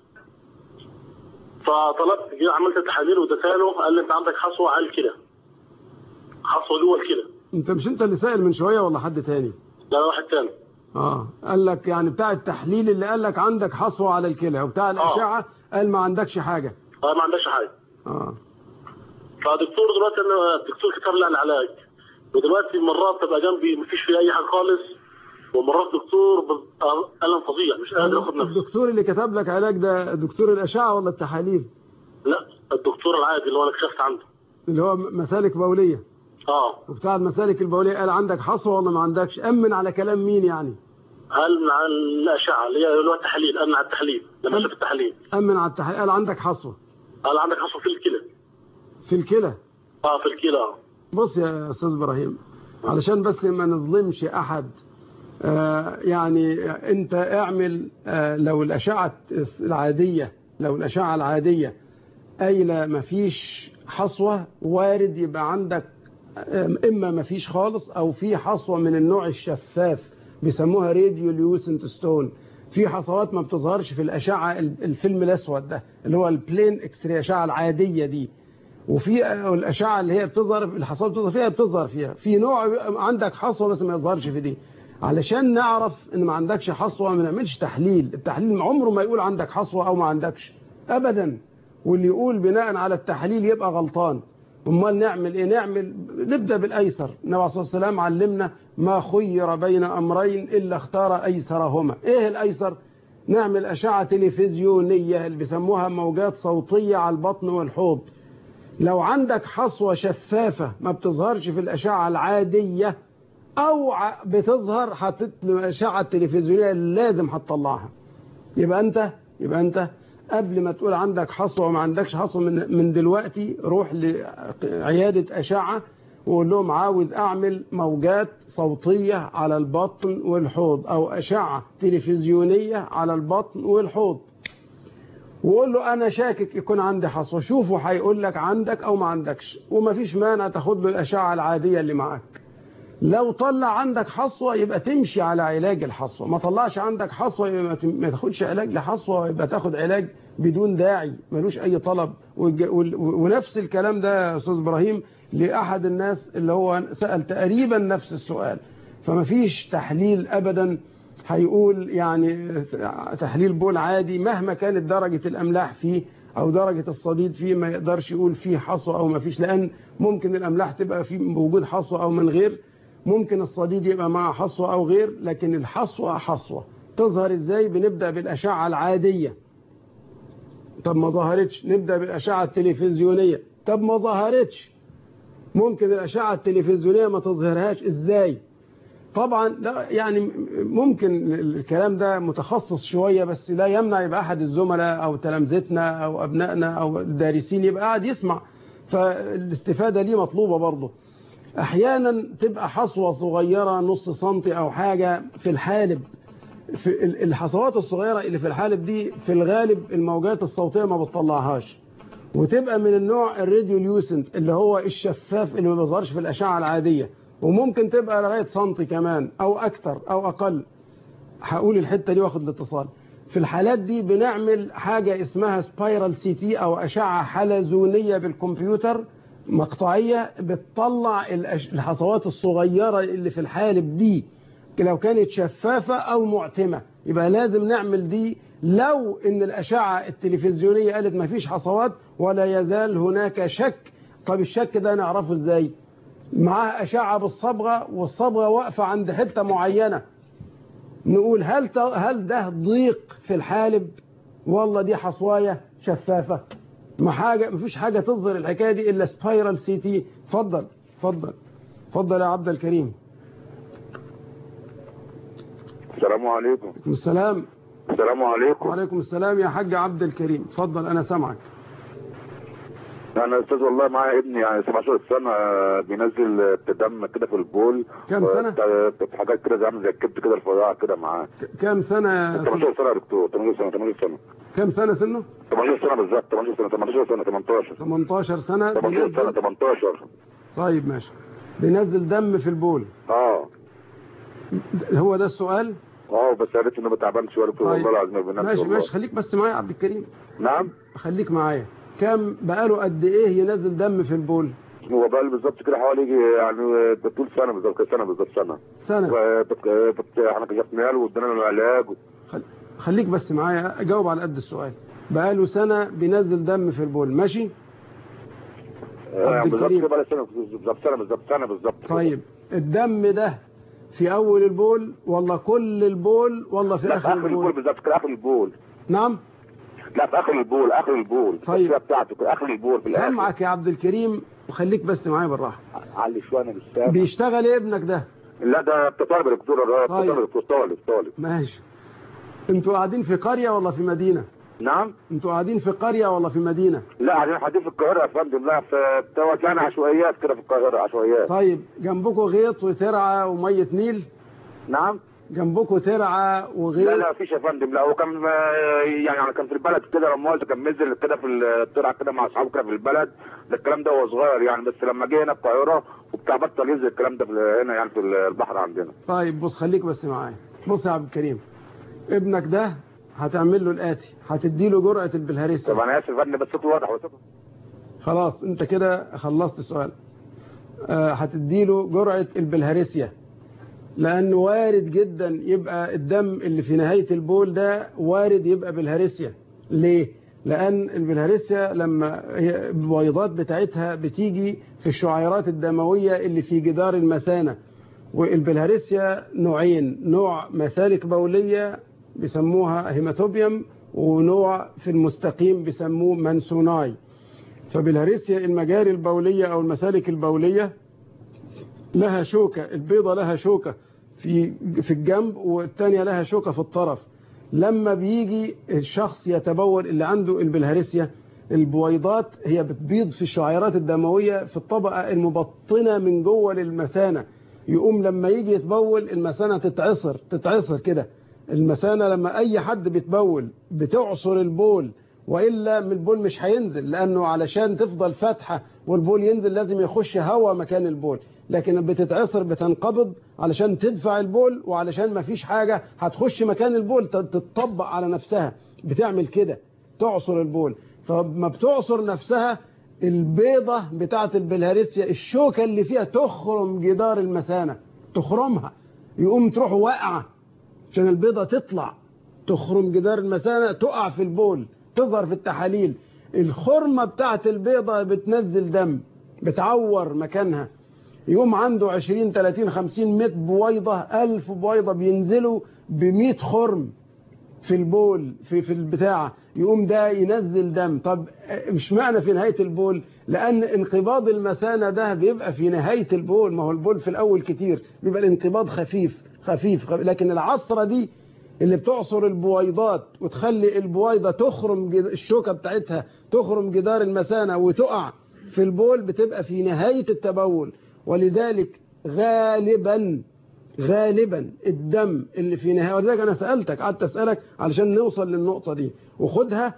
فطلبت عملت التحاليل ودتاله. قال لي انت عندك حصوه على الكلى، حصوه جوه الكلى. انت مش انت اللي سائل من شويه ولا حد تاني؟ لا واحد تاني. قال لك يعني بتاع التحليل اللي قال لك عندك حصوه على الكلى، وبتاع الاشعه قال ما عندكش حاجه. ما عندكش حاجه. فدكتور دلوقتي الدكتور كتب لي العلاج، ودلوقتي مرات تبقى جنبي مفيش فيه اي حاجه خالص، ومرات دكتور ألم فظيع مش قادر اخد نفسي. الدكتور اللي كتب لك علاج ده دكتور الاشعه ولا التحاليل؟ لا الدكتور العادي اللي هو انا كشفت عنده، اللي هو مسالك بوليه. وبتاع المسالك البوليه قال عندك حصوه ولا ما عندكش؟ امن على كلام مين يعني؟ امن على الاشعه اللي هو التحاليل. امن على التحاليل لما شاف التحاليل. امن على التحاليل. قال عندك حصوه. قال عندك حصوه في الكلى. في الكلى؟ في الكلى. بص يا استاذ ابراهيم، علشان بس ما نظلمش احد، يعني انت اعمل لو الاشعه العاديه قايله ما فيش حصوه، وارد يبقى عندك اما ما فيش خالص او في حصوه من النوع الشفاف بيسموها راديوليوسنت ستون. في حصوات ما بتظهرش في الاشعه الفيلم الاسود ده اللي هو البلين اكس راي، الاشعه العاديه دي. وفي الاشعه اللي هي بتظهر، الحصوات بتظهر فيها. في نوع عندك حصوه بس ما يظهرش في دي. علشان نعرف ان ما عندكش حصوه ما نعملش تحليل. التحليل عمره ما يقول عندك حصوه او ما عندكش ابدا، واللي يقول بناء على التحليل يبقى غلطان. امال نعمل ايه؟ نبدا بالايسر. النبي عليه الصلاه والسلام علمنا ما خير بين امرين الا اختار ايسرهما. ايه الايسر؟ نعمل اشعه تلفزيونيه اللي بيسموها موجات صوتيه على البطن والحوض. لو عندك حصوه شفافه ما بتظهرش في الاشعه العاديه او بتظهر حطيت الاشعه التلفزيونيه لازم هتطلعها. يبقى انت قبل ما تقول عندك حصوه وما عندكش حصوه من دلوقتي روح لعياده اشعه وقول لهم عاوز اعمل موجات صوتيه على البطن والحوض او اشعه تلفزيونيه على البطن والحوض، وقول له انا شاكك يكون عندي حصوه. شوفوا هيقول لك عندك او ما عندكش، ومفيش مانع تاخد له الاشعه العاديه اللي معاك. لو طلع عندك حصوه يبقى تمشي على علاج الحصوه، ما طلعش عندك حصوه يبقى ما تاخدش علاج لحصوه، يبقى تاخد علاج بدون داعي ملوش اي طلب. ونفس الكلام ده يا استاذ ابراهيم لاحد الناس اللي هو سال تقريبا نفس السؤال. فما فيش تحليل ابدا هيقول يعني تحليل بول عادي مهما كانت درجه الاملاح فيه او درجه الصديد فيه ما يقدرش يقول فيه حصوه او ما فيش، لان ممكن الاملاح تبقى فيه بوجود حصوه او من غير، ممكن الصديد يبقى مع حصوه او غير، لكن الحصوه حصوه. تظهر ازاي؟ بنبدا بالاشعه العاديه. طب ما ظهرتش نبدا بالاشعه التلفزيونيه. طب ما ظهرتش ممكن الأشعة التلفزيونية ما تظهرهاش إزاي؟ طبعا لا يعني ممكن الكلام ده متخصص شوية، بس لا يمنع يبقى أحد الزملاء أو تلامذتنا أو أبنائنا أو الدارسين يبقى قاعد يسمع، فالاستفادة دي مطلوبة برضه. أحيانا تبقى حصوة صغيرة نص سنتي أو حاجة في الحالب. في الحصوات الصغيرة اللي في الحالب دي في الغالب الموجات الصوتية ما بتطلعهاش، وتبقى من النوع الراديوليوسنت اللي هو الشفاف اللي ما بيظهرش في الأشعة العادية، وممكن تبقى لغاية سنتي كمان أو أكتر أو أقل. هقول الحتة دي واخد الاتصال. في الحالات دي بنعمل حاجة اسمها سبايرال سي تي أو أشعة حلزونية بالكمبيوتر مقطعية، بتطلع الحصوات الصغيرة اللي في الحالب دي لو كانت شفافة أو معتمة. يبقى لازم نعمل دي لو إن الأشعة التلفزيونية قالت ما فيش حصوات ولا يزال هناك شك. طب الشك ده نعرفه إزاي؟ معاه أشعة بالصبغة والصبغة واقفة عند حتة معينة، نقول هل ده ضيق في الحالب والله دي حصواية شفافة؟ ما فيش حاجة تظهر الحكاية دي إلا سبايرال سي تي. اتفضل اتفضل اتفضل يا عبد الكريم. السلام عليكم. وعليكم السلام. السلام عليكم. وعليكم السلام يا حاج عبد الكريم، اتفضل أنا سامعك. أنا أستاذ والله معايا ابني يعني 17 سنة بينزل دم كده في البول. كم سنة؟ حاجات كده زي عامل زي الكبد كده الفظاعة كده معاه. كم سنة؟ 18 سنة يا دكتور. 18 سنة. كم سنة سنه؟ 18 سنة بالظبط. 18 سنة 18 سنة 18 سنة 18. طيب ماشي. بينزل دم في البول. هو ده السؤال؟ بس عرفت انه تعبان شويه دكتور. والله العظيم ماشي خليك بس معايا يا عبد الكريم. نعم خليك معايا. كم بقاله قد ايه ينزل دم في البول؟ هو بقى بالظبط كده حوالي يعني طول سنه بالظبط. سنه احنا كشفنا له وادينا له العلاج. خليك بس معايا اجاوب على قد السؤال. بقاله سنه بينزل دم في البول ماشي؟ بالظبط كده بقى سنه بالظبط. طيب الدم ده في اول البول ولا كل البول ولا في اخر البول؟ اخر البول بالظبط كده. اخر البول. نعم لا في اخر البول. طيب بتاعته اخر البول في الاخر. سامعك يا عبد الكريم وخليك بس معايا بالراحه. علي شويه انا مش سامع. بيشتغل ايه ابنك ده؟ لا ده طالب يا دكتور. طالب. ماشي. انتوا قاعدين في قريه ولا في مدينه؟ نعم. انتوا قاعدين في قريه ولا في مدينه؟ لا قاعدين في القاهره يا فندم. لا في يعني عشوائيات كده في القاهره عشوائيات. طيب جنبكم غيط وترعه وميه نيل؟ نعم. جنبكم ترعه وغيط؟ لا مفيش يا فندم. لا هو كان يعني كان في البلد كده لما كان منزل كده في الترعه كده مع اصحابه كده في البلد. ده الكلام ده وهو صغير يعني، بس لما جه هنا القاهره وبتاع بطل ينزل الكلام ده هنا يعني في البحر عندنا. طيب بص خليك بس معايا. بص يا عبد الكريم، ابنك ده هتعمل له الاتي، هتدي له جرعه البلهارسيا. طب انا اسف يا فندم بس صوته واضح. خلاص انت كده خلصت السؤال. هتدي له جرعه البلهارسيا، لأنه وارد جدا يبقى الدم اللي في نهاية البول ده وارد يبقى بالهارسيا. ليه؟ لأن البلهارسيا لما هي البويضات بتاعتها بتيجي في الشعيرات الدموية اللي في جدار المثانة. والبلهارسيا نوعين، نوع مسالك بولية بيسموها هيماتوبيوم، ونوع في المستقيم بيسموه مانسوناي. فبلهارسيا المجاري البولية أو المسالك البولية لها شوكة، البيضة لها شوكة في الجنب والثانية لها شوكة في الطرف. لما بيجي الشخص يتبول اللي عنده البلهارسيا، البويضات هي بتبيض في الشعيرات الدموية في الطبقة المبطنة من جوه للمثانة. يقوم لما يجي يتبول المثانة تتعصر كده. المثانة لما أي حد بيتبول بتعصر البول، وإلا من البول مش هينزل، لأنه علشان تفضل فاتحة والبول ينزل لازم يخش هواء مكان البول. لكن بتتعصر بتنقبض علشان تدفع البول، وعلشان ما فيش حاجة هتخش مكان البول تتطبق على نفسها. بتعمل كده تعصر البول. فما بتعصر نفسها البيضة بتاعة البلهارسيا الشوكة اللي فيها تخرم جدار المثانة، تخرمها، يقوم تروح واقعة عشان البيضة تطلع، تخرم جدار المثانة، تقع في البول، تظهر في التحاليل. الخرمة بتاعة البيضة بتنزل دم، بتعور مكانها. يقوم عنده 20 30 50 100 بويضة 1000 بويضة بينزلوا ب100 خرم في البول في البتاعة، يقوم ده ينزل دم. طب مش معنى في نهاية البول لأن انقباض المثانة ده بيبقى في نهاية البول. ما هو البول في الأول كتير بيبقى الانقباض خفيف، لكن العصرة دي اللي بتعصر البويضات وتخلي البويضة تخرم الشوكة بتاعتها تخرم جدار المثانة وتقع في البول، بتبقى في نهاية التبول. ولذلك غالبا الدم اللي في نهاية، ولذلك أنا سألتك قعدت أسألك علشان نوصل للنقطة دي وخدها،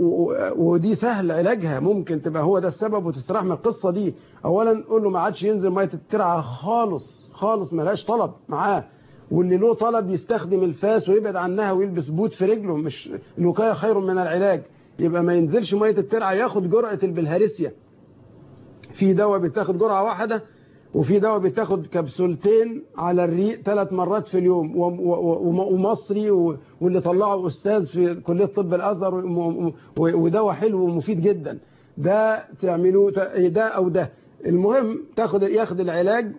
ودي سهل علاجها، ممكن تبقى هو ده السبب وتستراح من القصة دي. أولا قول له ما عادش ينزل مية الترعة خالص ملهاش طلب معاه، واللي له طلب يستخدم الفاس ويبعد عنها ويلبس بوت في رجله، مش الوقاية خير من العلاج. يبقى ما ينزلش مية الترعة، ياخد جرعة البلهارسيا. في دواء بتاخد جرعة واحدة، وفي دواء بتاخد كبسولتين على الريق 3 مرات في اليوم، ومصري واللي طلعه أستاذ في كلية طب الأزهر، ودواء حلو ومفيد جدا. ده تعملوه ده أو ده، المهم ياخد العلاج،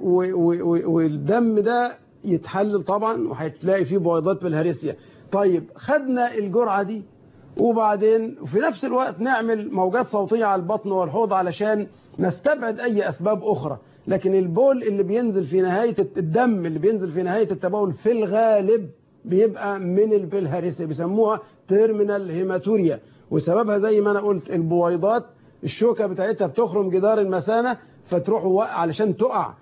والدم ده يتحلل طبعا، وهتلاقي فيه بويضات بالهرسيا. طيب خدنا الجرعة دي، وبعدين في نفس الوقت نعمل موجات صوتية على البطن والحوض علشان نستبعد أي أسباب أخرى. لكن البول اللي بينزل في نهاية الدم اللي بينزل في نهاية التبول في الغالب بيبقى من البلهارسيا، بيسموها تيرمينال هيماتوريا، وسببها زي ما أنا قلت البويضات الشوكة بتاعتها بتخرم جدار المثانة فتروح علشان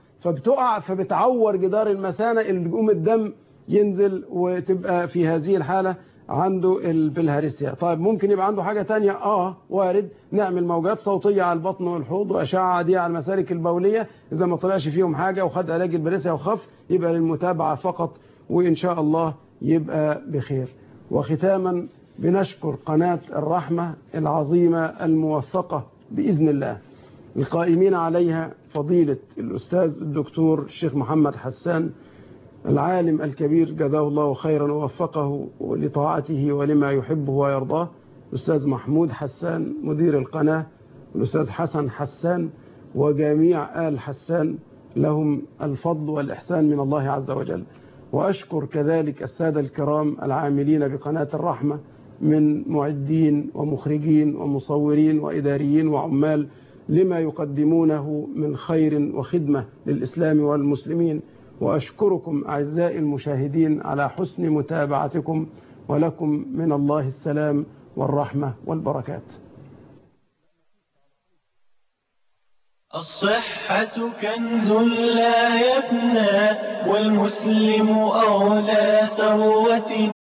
تقع فبتعور جدار المثانة اللي يقوم الدم ينزل، وتبقى في هذه الحالة عنده البلهارسيا. طيب ممكن يبقى عنده حاجة تانية، وارد نعمل موجات صوتية على البطن والحوض وأشعة دي على المسالك البولية، إذا ما طلعش فيهم حاجة وخد علاج البلهارسيا وخف يبقى للمتابعة فقط، وإن شاء الله يبقى بخير. وختاما بنشكر قناة الرحمة العظيمة الموفقة بإذن الله، القائمين عليها فضيلة الأستاذ الدكتور الشيخ محمد حسان العالم الكبير جزاه الله خيرا ووفقه لطاعته ولما يحبه ويرضاه، الأستاذ محمود حسان مدير القناة، الأستاذ حسن حسان، وجميع آل حسان، لهم الفضل والإحسان من الله عز وجل. وأشكر كذلك السادة الكرام العاملين بقناة الرحمة من معدين ومخرجين ومصورين وإداريين وعمال لما يقدمونه من خير وخدمة للإسلام والمسلمين. وأشكركم أعزائي المشاهدين على حسن متابعتكم، ولكم من الله السلام والرحمة والبركات. الصحة كنز لا يفنى، والمسلم أولى ثروتنا.